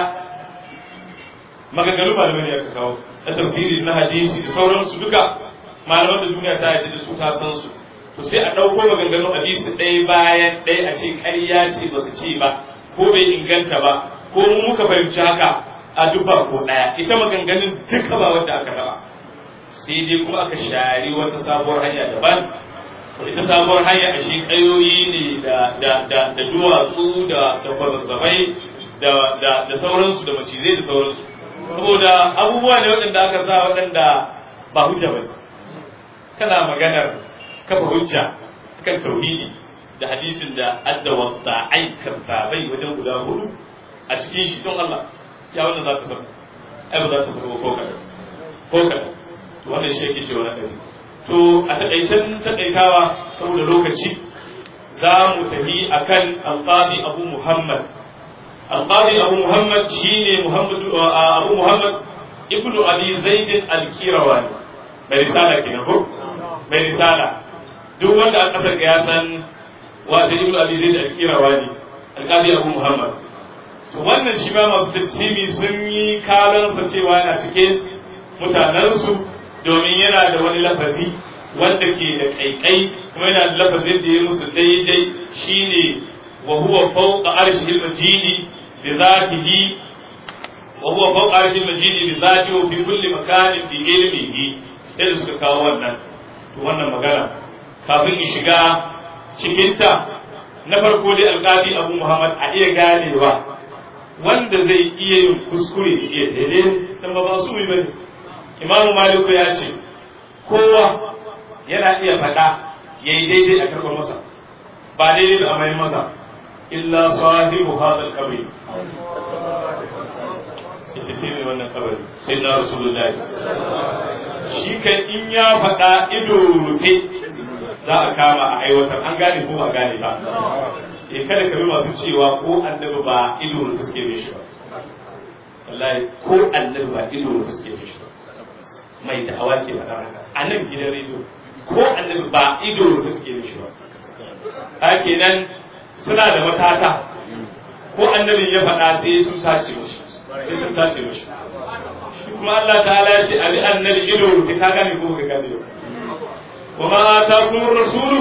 maganganu malamai ne aka kawo na tafsiri na hadisi da sauransu duka malaman da duniya ta yaji da su ta san su to sai a ɗauko maganganun hadisi ɗaya bayan ɗaya a ce ƙarya ce ba su ce ba ko bai inganta ba ko mu muka fahimci haka a duba ko ɗaya ita maganganun duka ba wanda aka taɓa sai dai kuma aka shari wata sabuwar hanya daban ita sabuwar hanya a shi ƙayoyi ne da duwatsu da kwazazzabai da sauransu da macizai da sauransu saboda abubuwa ne waɗanda aka sa waɗanda ba hujja ba kana maganar kafa hujja kan tauhidi da hadisin da adda wadda aikata bai wajen guda hudu a cikin shi don Allah ya wannan za ta samu ai ba za ta samu ko kaɗan to wannan shi yake cewa na ɗari to a taƙaicen taƙaitawa saboda lokaci za mu tafi akan alƙadi abu muhammad القاضي أبو محمد شيني أبو محمد ابن أبي زيد الكيرواني برسالة كده برسالة duk wanda a ƙasar ya san wata ibnu abi zaid al-kirawani alqadi abu muhammad to wannan shi ba masu tafsiri sun yi kalan sa cewa yana cikin mutanensu domin yana da wani lafazi wanda ke da kaikai kuma yana da lafazin da ya musu daidai shine wa huwa fawqa arshil majidi بذاته وهو فوق عرش المجيد بذاته في كل مكان بعلمه idan suka kawo wannan magana kafin in shiga cikinta na farko dai alƙadi abu muhammad a iya ganewa wanda zai iya yin kuskure da iya daidai dan ba su yi bane imamu maliku ya ce kowa yana iya faɗa yayi daidai a karɓar masa ba daidai da amai masa إلا صاحب هذا القبر يتسيني وانا قبر سيدنا رسول الله shi kan in ya faɗa ido rufe za a kama a aiwatar an gane ko ba gane ba kada ka bi masu cewa ko annabi ba ido rufe suke da shi ba wallahi ko annabi ba ido rufe suke da shi ba mai da'awa ke faɗa haka a nan gidan rediyo ko annabi ba ido rufe suke da shi ba haka nan suna da matata ko annabin ya faɗa sai sun tace mashi kuma Allah ta'ala ya ce abi annabi ido rufe ka gane ko ka gane wa ma ataakum ar-rasulu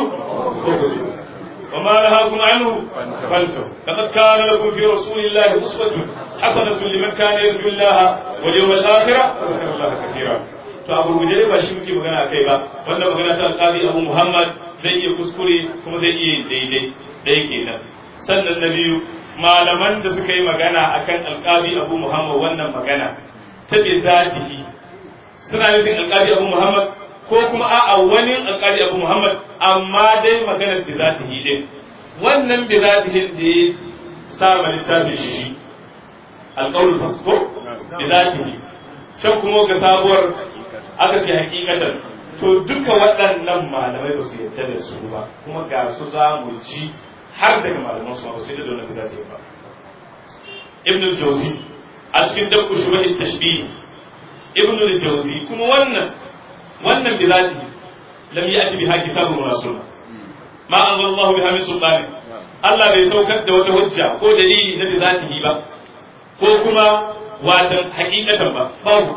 wa ma nahakum anhu fantahu laqad kana lakum fi rasulillahi uswatun hasanatun liman kana yarju Allah wal yawmal akhir wa dhakara Allah katira to abu gujere ba shi muke magana kai ba wannan magana ta alqadi Abu Muhammad zai iya kuskure kuma zai iya daidai ɗaya kenan sannan na biyu malaman da suka yi magana akan alƙabi abu muhammad wannan magana ta bi zatihi suna nufin alƙabi abu muhammad ko kuma a'a wani alƙabi abu muhammad amma dai maganar bi zatihi din wannan bi zatihi da ya sa littafin shi alƙawul fasfo bi zatihi can kuma ga sabuwar aka ce hakikatan to duka waɗannan malamai ba su yarda da su ba kuma ga su za mu ji har daga malaman su ba sai da dole za ta yi ba ibn al-jawzi a cikin dabbu shubahi tashbih ibn al-jawzi kuma wannan bi zati lam ya'ti biha kitabun rasul ma anzalallahu biha min sultan Allah bai saukar da wata hujja ko dalili na bi zatihi ba ko kuma watan hakikatan ba babu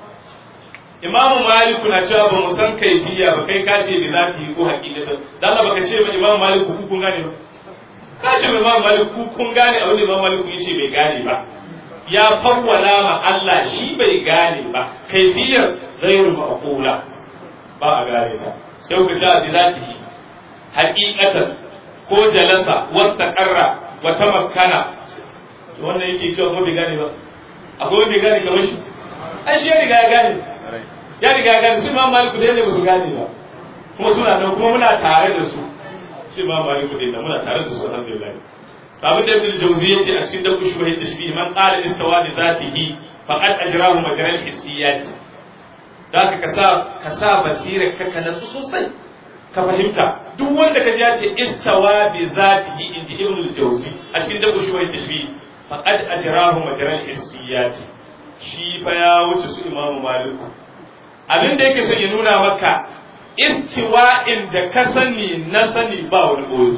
imamu maliku na cewa ba mu san kaifiya ba kai ka ce bi zatihi ko hakikatan dan Allah baka ce ba imamu maliku ku kun gane ba ka ce imamu maliku kun gane abin da imamu maliku yace bai gane ba ya fawwala ma Allah shi bai gane ba kaifiyar ghairu maqula ba a gane ta sai ku ce bi zatihi hakikatan ko jalasa wastaqarra wa tamakkana wannan yake cewa ko bai gane ba akwai wanda ya gane kamar shi ai shi ya riga ya gane ya riga ya gane su imam maliku da yadda ba su gane ba kuma suna nan kuma muna tare da su shi imam maliku da muna tare da su alhamdulillah to abin da ibn jawzi yace a cikin dabbu shubhi tashbih man qala istawa li zatihi faqad ajrahu majral hissiyat da ka sa basirar ka nasu sosai ka fahimta duk wanda ka ji ya ce istawa bi zatihi inji ibn al-jawzi a cikin dabu shuwai tashbih faqad ajrahu majral hissiyat shi fa ya wuce su imamu maliku abin da yake son ya nuna maka istiwa'in da ka sani na sani ba wani boye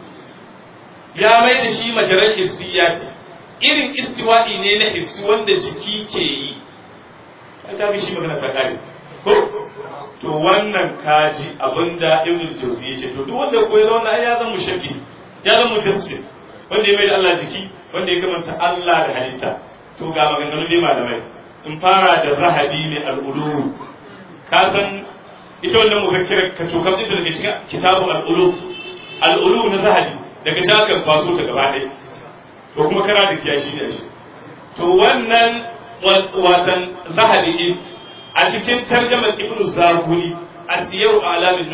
ya mai da shi majral hissiyat irin istiwa'i ne na hissi wanda jiki ke yi ta bi shi magana ta kare ko to wannan kaji abinda ibn jawzi yace to duk wanda koyi wannan ya zama mushabbi ya zama mujassir wanda ya mai da Allah jiki wanda ya kamanta Allah da halitta to ga maganganun dai malamai in fara da zahabi ne al-ulum ka san ita wannan muzakkira ka to kan daga cikin kitabun al-ulum na zahabi daga cikin kwaso ta gaba ɗaya to kuma kana da kiyashi ne shi to wannan watan zahabi a cikin tarjamar ibnu zabuni a siyaru alamin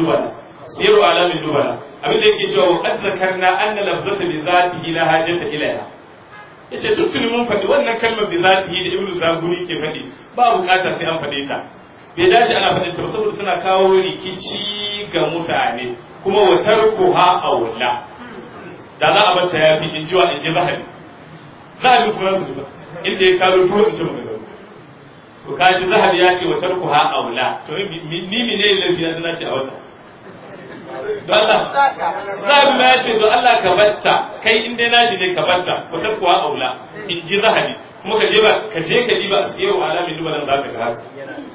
nubala abin da yake cewa wa qad zakarna anna lafzata bi zatihi la hajata ilayha yace tuntuni mun faɗi wannan kalmar bi zatihi da ibnu zabuni ke faɗi ba bukata sai an faɗe ta bai dace ana faɗin ta saboda tana kawo rikici ga mutane kuma wa tarkuha awla da za a bar ta yafi in ji zahabi kuma su duba inda ya kawo to in ce magana to kaji zahabi ya ce wa tarkuha aula to ni ne lafiya da ce a wata don Allah zahabi ma ya ce don Allah ka batta kai in dai nashi ne ka batta wa tarkuha aula in ji zahabi kuma ka je ka diba asiru alamin dubalan zaka ga haka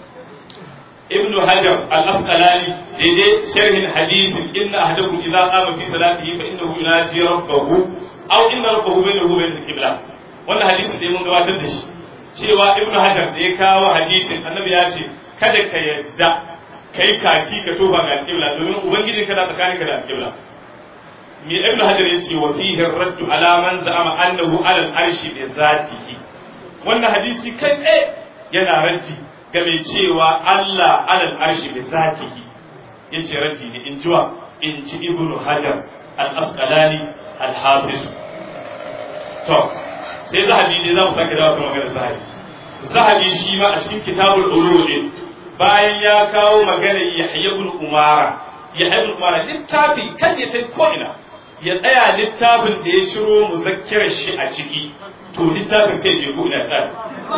ibn hajar al-asqalani daidai sharhin hadisin inna ahadakum idza qama fi salatihi fa innahu yunaji rabbahu aw inna rabbahu bainahu wa bain al-qibla wannan hadisin da mun gabatar da shi cewa ibnu hajar da ya kawo hadisin annabi ya ce kada ka yadda kai kaki ka toba ga alƙibla domin ubangiji kana tsakaninka da alƙibla me ibnu hajar ya ce wa fihi ar-raddu ala man za'ama annahu ala al-arshi bi zatihi wannan hadisi kai tsaye yana raddi ga mai cewa Allah ala al-arshi bi zatihi yace raddi ne in ji ibnu hajar al-asqalani al-hafiz to sai zahabi ne za mu sake dawo kan maganar zahabi shi ma a cikin kitabul ulum bayan ya kawo maganar Yahya ibn Umara littafi kan ya sai ko ina ya tsaya littafin da ya ciro muzakkirar shi a ciki to littafin kai je ko ina tsaya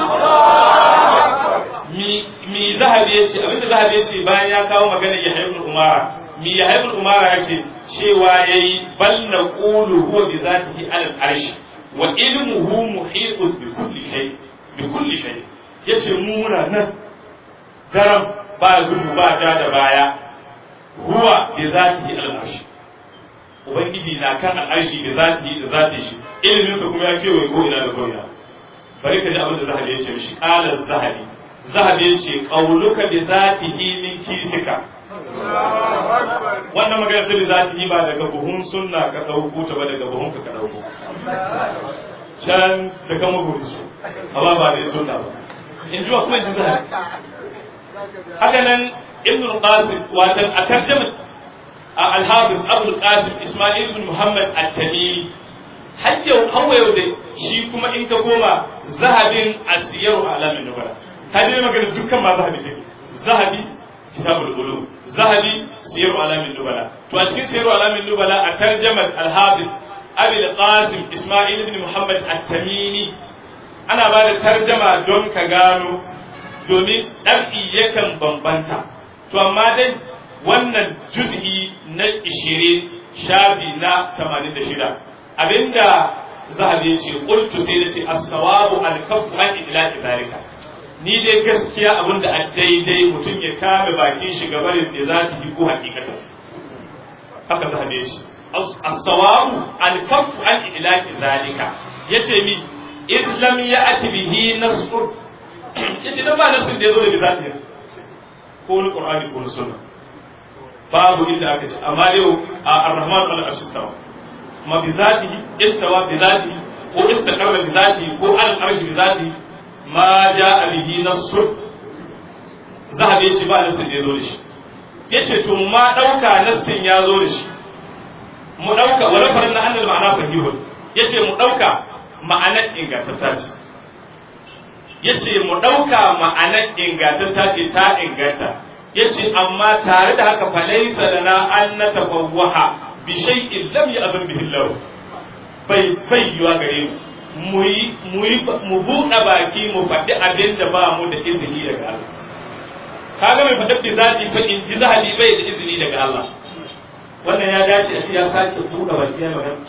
mi zahabi yace abinda zahabi yace bayan ya kawo maganar Yahya ibn Umara yace cewa yayi bal naqulu huwa bi zatihi ala al-arsh wa ilmuhu muhitun bi kulli shay yace mu muna nan garam ba gudu ba ja da baya huwa bi zatihi al-arsh ubangiji na kan al-arshi bi zatihi da zati shi ilmin sa kuma ya kewaye ko ina da ko ina bari ka ji abin da zahabi yace mishi qala zahabi yace qauluka bi zatihi min kisika wannan magana ta bi zatihi ba daga buhun sunna ka dauko ta ba daga buhun ka dauko can ta kama gurci amma ba da sunna ba in ji wa kuma ji zahabi haka nan ibn al-qasim watan a tarjama al-hafiz abul qasim isma'il ibn muhammad at-tamimi hawa yau da shi kuma in ka koma zahabin asiyaru alamin nubala ta je magana dukkan ma zahabi take zahabi kitabul ulum zahabi siyaru alamin nubala to a cikin siyaru alamin nubala a tarjamar al-hafiz abul qasim isma'il ibn muhammad at-tamimi ana ba da tarjama don ka gano domin ɗab'i yakan bambanta to amma dai wannan juz'i na 20 shafi na 86 abinda zahabi ya ce qultu sai nace as-sawabu al-kaffu an idlaqi zalika ni dai gaskiya abinda a daidai mutum ya kame bakin shi gabarin da za ta yi ko hakikatan haka zahabi ya ce as-sawabu al-kaffu an idlaqi zalika yace mi islam ya'ti bihi nasr yace dan ba nasin da yazo da bizati ko ni qur'ani ko sunna babu inda aka ce amma dai ar-rahman al-arsh istawa ma bizatihi istawa bizatihi ko istaqarra bizatihi ko al-arsh bizatihi ma jaa bihi nasr zahabi yace ba nasin da yazo da shi yace to ma dauka nasin ya zo da shi mu dauka wala faranna annal ma'ana sahihun yace mu dauka ma'anar ingantatta ce yace mu dauka ma'anar ingantatta ce ta inganta yace amma tare da haka fa laysa lana an natafawwaha bi shay'in lam ya'zam bihi Allah bai yiwa gare mu mu buɗe baki mu faɗi abin da ba mu da izini daga Allah kaga mai faɗa bi zati fa in ji zahabi bai da izini daga Allah wannan ya dace a ce ya sake buɗe baki ya magana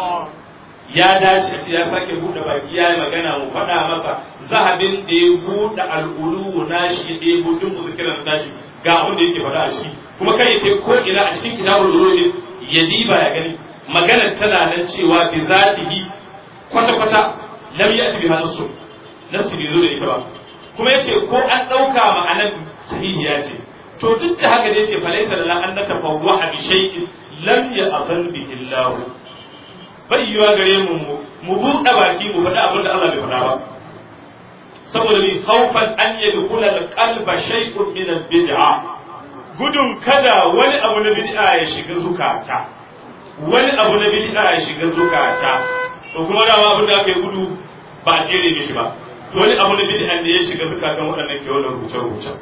ya dace a ce ya sake buɗe baki ya magana mu faɗa masa zahabin da ya buɗe al'ulu nashi ya ɗebo duk muzikiran tashi ga abin da yake faɗa a ciki kuma kai yake ko ina a cikin kitabul ulul ya diba ya gani maganar tana nan cewa bi zatihi kwata-kwata lam ya'ti bi nasu nasu bai zo da ita ba kuma yace ko an dauka ma'anar sahihiya ce to duk da haka da yace falaysa lana an natafawwa bi shay'in lam ya'zan bihi Allah bai yiwa gare mu buɗe baki mu faɗi abin da Allah bai faɗa ba saboda bi khawfan an yadkhula al-qalba shay'un min al-bid'a gudun kada wani abu na bid'a ya shiga zukata wani abu na bid'a ya shiga zukata to kuma dama abin da aka yi gudu ba a tsere mishi ba to wani abu na bid'a da ya shiga zukatan waɗannan ke wannan rubuce-rubuce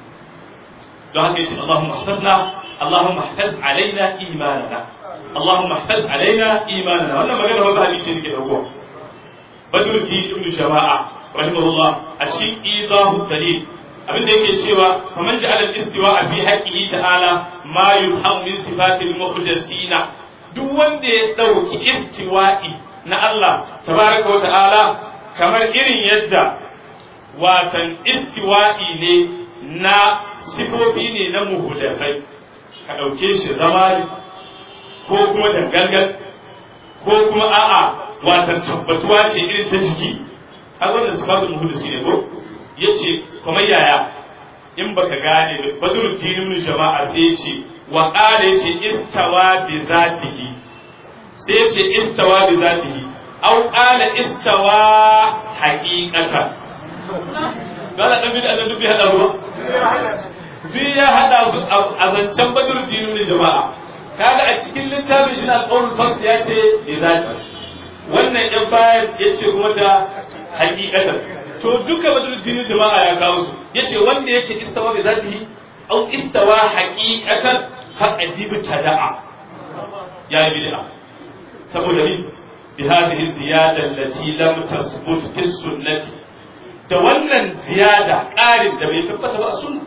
don haka yace Allahumma ihfazna Allahumma ihfaz alaina imanana Allahumma ihfaz alaina imanana wannan magana wanda hadisi ne ke dauko Badruddin ibn Jama'a rahimahullah a cikin idahu dalil abin da yake cewa faman ja'ala al-istiwa'a fi haqqihi ta'ala ma yufhamu min sifatil muhdasina duk wanda ya dauki istiwa'i na Allah tabaraka wa ta'ala kamar irin yadda watan istiwa'i ne na sifofi ne na muhdasai ka dauke shi zama ko kuma dangangal ko kuma a'a watan tabbatuwa ce irin ta jiki har wannan sifatul muhdasi ne ko yace kamar yaya in baka gane Badruddin ibn Jama'a sai yace wa qala yace istawa bi zatihi sai yace istawa bi zatihi aw qala istawa haqiqatan gala dan bid'a da dubi hada ruwa bi ya hada su a zancen Badruddin ibn Jama'a kaga a cikin littafin shi na qaul fas yace bi zatihi wannan yan bayan yace kuma da haqiqatan to duka Badruddin Jama'a ya kawo su yace wanda yace istawa bi zatihi aw istawa haqiqatan fa adibu tada'a ya bid'a saboda ni bi hadhihi ziyada allati lam tasbut fi sunnati da wannan ziyada ƙarin da bai tabbata ba a sunna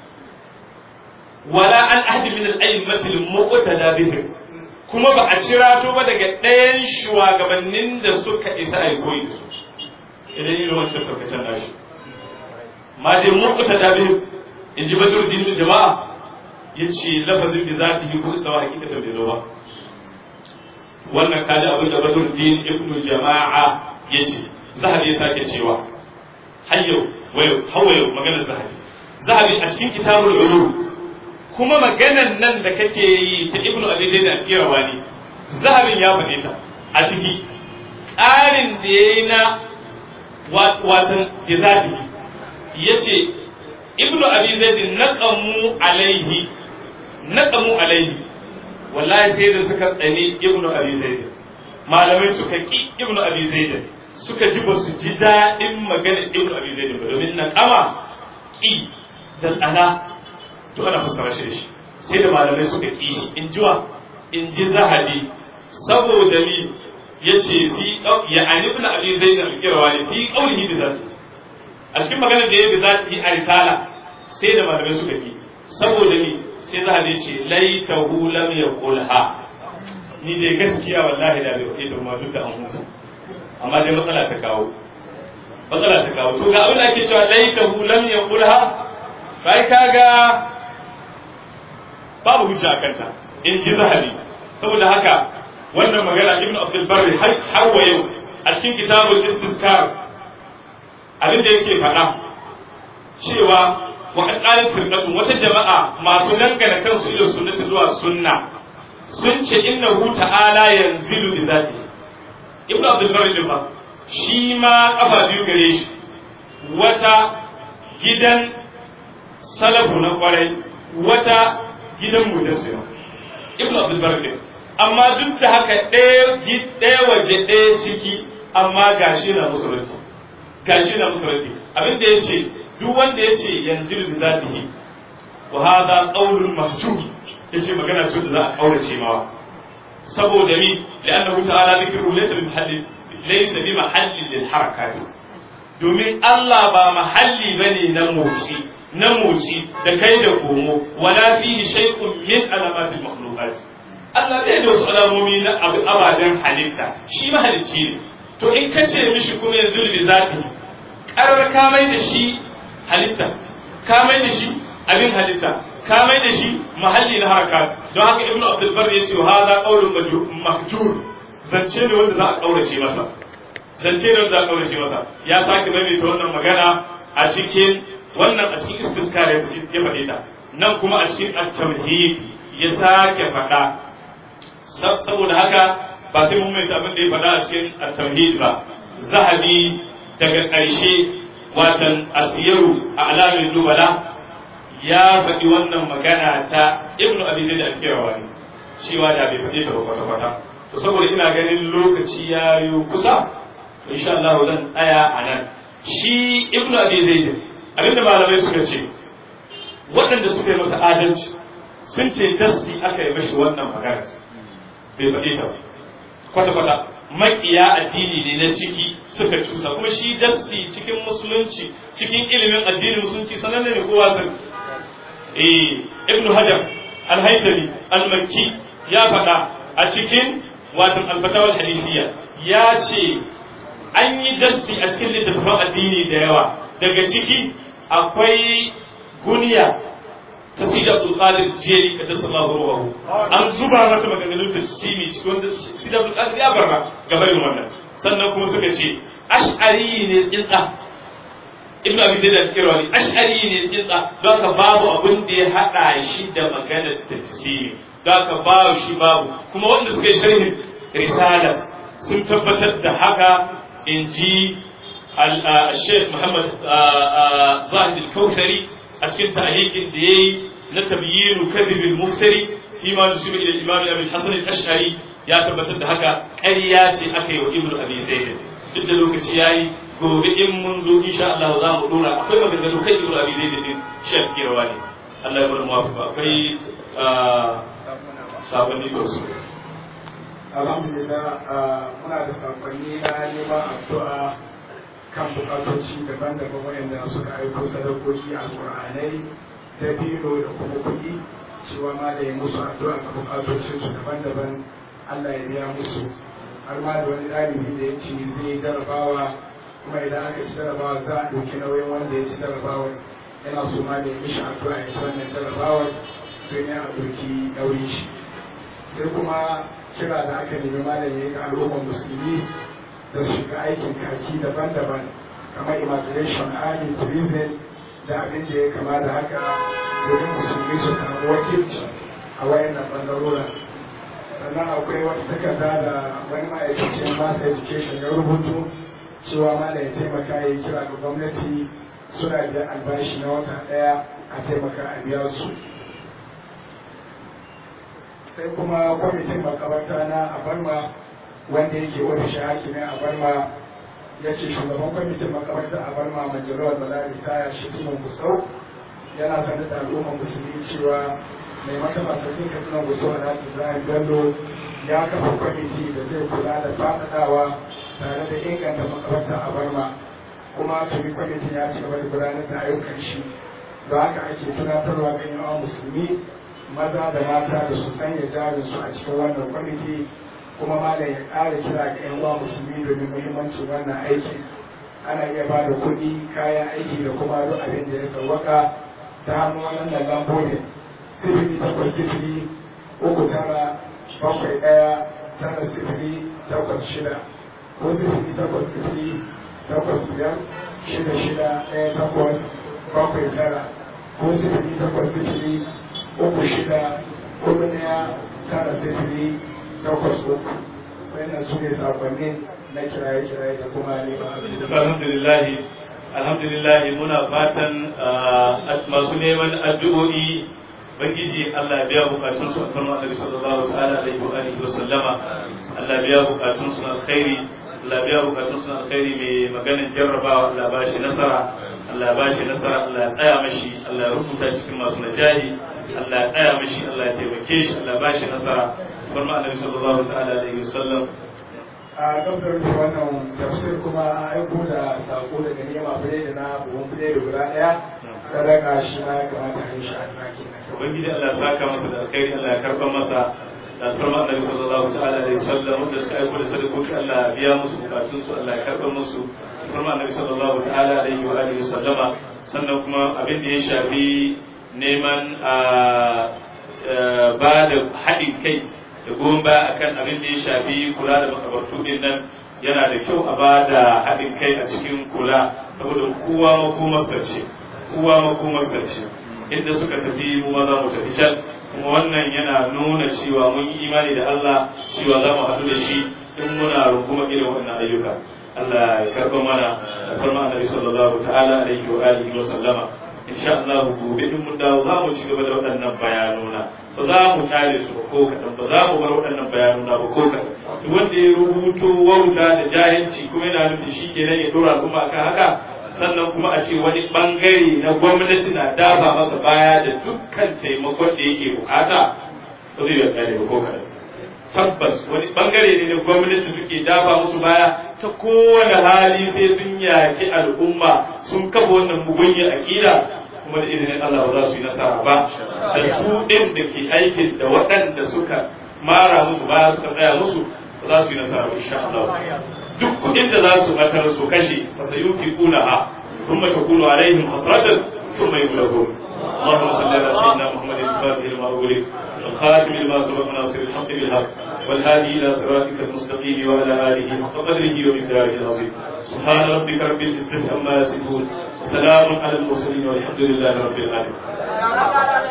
wala an ahdi min al-a'immati al-muqtada bihim kuma ba a cirato ba daga ɗayan shugabannin da suka isa ai koyi da su idan yi wancan karkacin nashi ma dai muqtada bihim in ji Badruddin Jama'a yace lafazin bi zatihi ko istawa hakikatan bai zo ba wannan kaji abin da Badruddin ibn Jama'a yace Zahabi ya sake cewa hayyo wayo maganar Zahabi a cikin kitabul ulum kuma maganar nan da kake yi ta Ibn Abi Zaid al-Qirawani Zahabin ya faɗe ta a ciki ƙarin da yayi na watan bizati yace Ibn Abi Zaid naqamu alaihi wallahi sai da suka tsani Ibn Abi Zaid malamai suka ki Ibn Abi Zaid suka ji ba su ji daɗin magana Ibn Abi Zaid ba domin naqama ki da tsana to ana fassara shi da shi sai da malamai suka ki shi in ji Zahabi saboda ni yace fi ya an Ibn Abi Zaid al-Qirawani fi qawlihi bi zati a cikin maganar da yayi bi zati a risala sai da malamai suka ki saboda ni sai Zahabi ce laitahu lam yaqulha ni dai gaskiya wallahi da bai faɗi ta kuma duk da an huta amma dai matsala ta kawo to ga abin da ake cewa laitahu lam yaqulha bai kaga babu hujja kanta in ji Zahabi saboda haka wannan magana Ibn Abdul Barri har wa yau a cikin kitabul Istizkar abin da yake faɗa cewa wa qalat firqatun wata jama'a masu dangana kansu ila sunnati zuwa sunna sun ce innahu ta'ala yanzilu bi zati Ibn Abdul Barri din ba shi ma kafa biyu gare shi wata gidan salafu na kwarai wata gidan mudassir Ibn Abdul Barri amma duk da haka ɗaya waje ɗaya ciki amma gashi na musulunci gashi na musu raddi abin da yace duk wanda yace yanzilu bi zatihi wa hadha qawlun mahjur yace magana ce da za a kaurace mawa saboda ni li'annahu ta'ala dhikru laysa bi mahallin lil harakat domin Allah ba mahalli bane na motsi da kai da komo wala fihi shay'un min alamatil makhluqat Allah bai da wasu alamomi na ababen halitta shi mahalicci ne to in ka ce mishi kuma yanzu bi zati karar ka mai da shi halitta ka mai da shi abin halitta ka mai da shi mahalli na haraka don haka ibnu abdul bar yace wa hadha qawlun mahjur zance ne wanda za a kaurace masa ya sake maimaita wannan magana a cikin istiskar ya faɗe ta nan kuma a cikin at-tamhid ya sake faɗa saboda haka ba sai mun mai abin da ya faɗa a cikin at-tamhid ba zahabi daga ƙarshe watan asiyaru a alamin nubala ya faɗi wannan magana ta ibnu abi zaid al-kirawani cewa da bai faɗe ta ba kwata-kwata to saboda ina ganin lokaci ya yi kusa to insha Allah zan tsaya a nan shi ibnu abi zaid abinda malamai suka ce waɗanda suka yi masa adalci sun ce darsi aka yi mashi wannan magana bai faɗi ta ba kwata-kwata makiya addini ne na ciki suka cusa kuma shi darsi cikin musulunci cikin ilimin addinin musulunci sananne ne kowa sun ibnu hajar al-haythami al-makki ya faɗa a cikin watan al-fatawa al-hadithiyya ya ce an yi darsi a cikin littattafan addini da yawa daga ciki akwai guniya ta sida abdul qadir jeri ka sallallahu ruhu an zuba mata maganganun tafsiri cikin wanda sida abdul qadir ya barra gaban wannan sannan kuma suka ce ash'ari ne tsinta ibnu abi zaid al-kirawani ash'ari ne tsinta don ka babu abin da ya hada shi da maganar tafsiri don ka babu shi babu kuma wanda suka yi sharhin risala sun tabbatar da haka inji الشيخ محمد زاهد الكوثري أسكن تعليق دي نتبيين كذب المفتري فيما نسب إلى الإمام أبي الحسن الأشعري يا تبتد هكا أرياتي أكي وابن أبي زيد جد لوكتي ياي قول منذ إن شاء الله زام أولونا أقوى ما قد كي ابن أبي زيد شيخ كيرواني الله يبر موافقة أقوى سابني كوسو
alhamdulillah muna da sakonni na neman addu'a kan bukatoci daban-daban wayanda suka aiko sadakoki a Qur'anai da biro da kuma kuɗi cewa ma da ya musu addu'a ga bukatocin su daban-daban Allah ya biya musu har ma da wani ɗalibi da ya ce zai jarabawa kuma idan aka ci jarabawa za a ɗauki nauyin wanda ya ci jarabawa yana so ma da ya mishi addu'a ya ci wannan jarabawa don ya ɗauki nauyin shi sai kuma kira da aka nemi malami ga al'ummar musulmi da su shiga aikin kaki daban-daban kamar immigration army prison da abin da ya kama da haka domin musulmi su samu wakilci a wayannan bangarorin sannan akwai wata takarda da wani ma'aikacin mass education ya rubutu cewa malam ya taimaka ya kira ga gwamnati suna biyan albashi na wata ɗaya a taimaka a biya su sai kuma kwamitin makabarta na abarma wanda yake ofishin hakimin abarma ya ce shugaban kwamitin makabarta abarma majalowar balari taya shi tunan gusau yana sanar da al'ummar musulmi cewa mai mataba sarkin katsinan gusau a ibrahim bello ya kafa kwamiti da zai kula da faɗaɗawa tare da inganta makabarta abarma kuma tuni kwamitin ya ci gaba da gudanar da ayyukan shi da haka ake tunatarwa ga yawan musulmi maza da mata da su sanya jarinsu a cikin wannan kwamiti kuma malam ya ƙara kira ga 'yan uwa musulmi domin muhimmancin wannan aikin ana iya ba da kuɗi kayan aiki da kuma duk abin da ya sauwaka ta hannun wannan lambobin 08039719086 ko 08085661679 ko 0803641 wannan su ne sakonnin na kiraye-kiraye da kuma neman
alhamdulillah muna fatan masu neman addu'o'i bangiji Allah biya bukatun su akan Annabi sallallahu ta'ala alaihi wa alihi wa sallama Allah biya bukatun su alkhairi Allah biya bukatun su alkhairi mai maganin jarrabawa Allah ba shi nasara Allah ba shi nasara Allah ya tsaya mashi Allah ya rubuta shi cikin masu najahi Allah ya tsaya mashi Allah ya taimake shi Allah ba shi nasara farma annabi sallallahu ta'ala alaihi wasallam
a gabar da wannan tafsir kuma an aiko da sako daga nema biredi na buhun biredi guda daya sadaka shi ma ya kamata a yi shi a tsaki na
ubangiji Allah saka masa da alkhairi Allah ya karba masa da farma annabi sallallahu ta'ala alaihi wasallam wanda suka aiko da sadakoki Allah ya biya musu bukatun su Allah ya karba musu farma annabi sallallahu ta'ala alaihi wa alihi wasallama sannan kuma abin da ya shafi neman ba da haɗin kai da goyon baya akan abin da ya shafi kula da makabartu din nan yana da kyau a ba da haɗin kai a cikin kula saboda kowa makomarsa ce inda suka tafi mu ma za mu tafi can kuma wannan yana nuna cewa mun yi imani da Allah cewa za mu haɗu da shi in muna runguma irin wannan ayyuka Allah ya karɓa mana da farma annabi sallallahu ta'ala alaihi wa alihi wa sallama insha Allah gobe in mun dawo za mu ci gaba da waɗannan bayanuna ba za mu tare su ba ko kaɗan ba za mu bar waɗannan bayanuna ba ko kaɗan wanda ya rubuto wauta da jahilci kuma yana nufin shi kenan ya dora kuma akan haka sannan kuma a ce wani bangare na gwamnati na dafa masa baya da dukkan taimakon da yake bukata ba zai yarda da ko kaɗan tabbas wani bangare ne na gwamnati suke dafa musu baya ta kowane hali sai sun yaki al'umma sun kafa wannan mugunyar aƙida kuma da izinin Allah ba za su yi nasara ba da su ɗin da ke aikin da waɗanda suka mara musu baya suka tsaya musu ba za su yi nasara ba insha Allah duk kuɗin da za su batar su kashe fa sayuki kunaha thumma takunu alaihim hasratan thumma yughlabun اللهم صل على سيدنا محمد الفاتح لما أغلق الخاتم لما سبق ناصر الحق بالحق والهادي إلى صراطك المستقيم وعلى آله حق قدره ومقداره العظيم سبحان ربك رب العزة عما يصفون سلام على المرسلين والحمد لله رب العالمين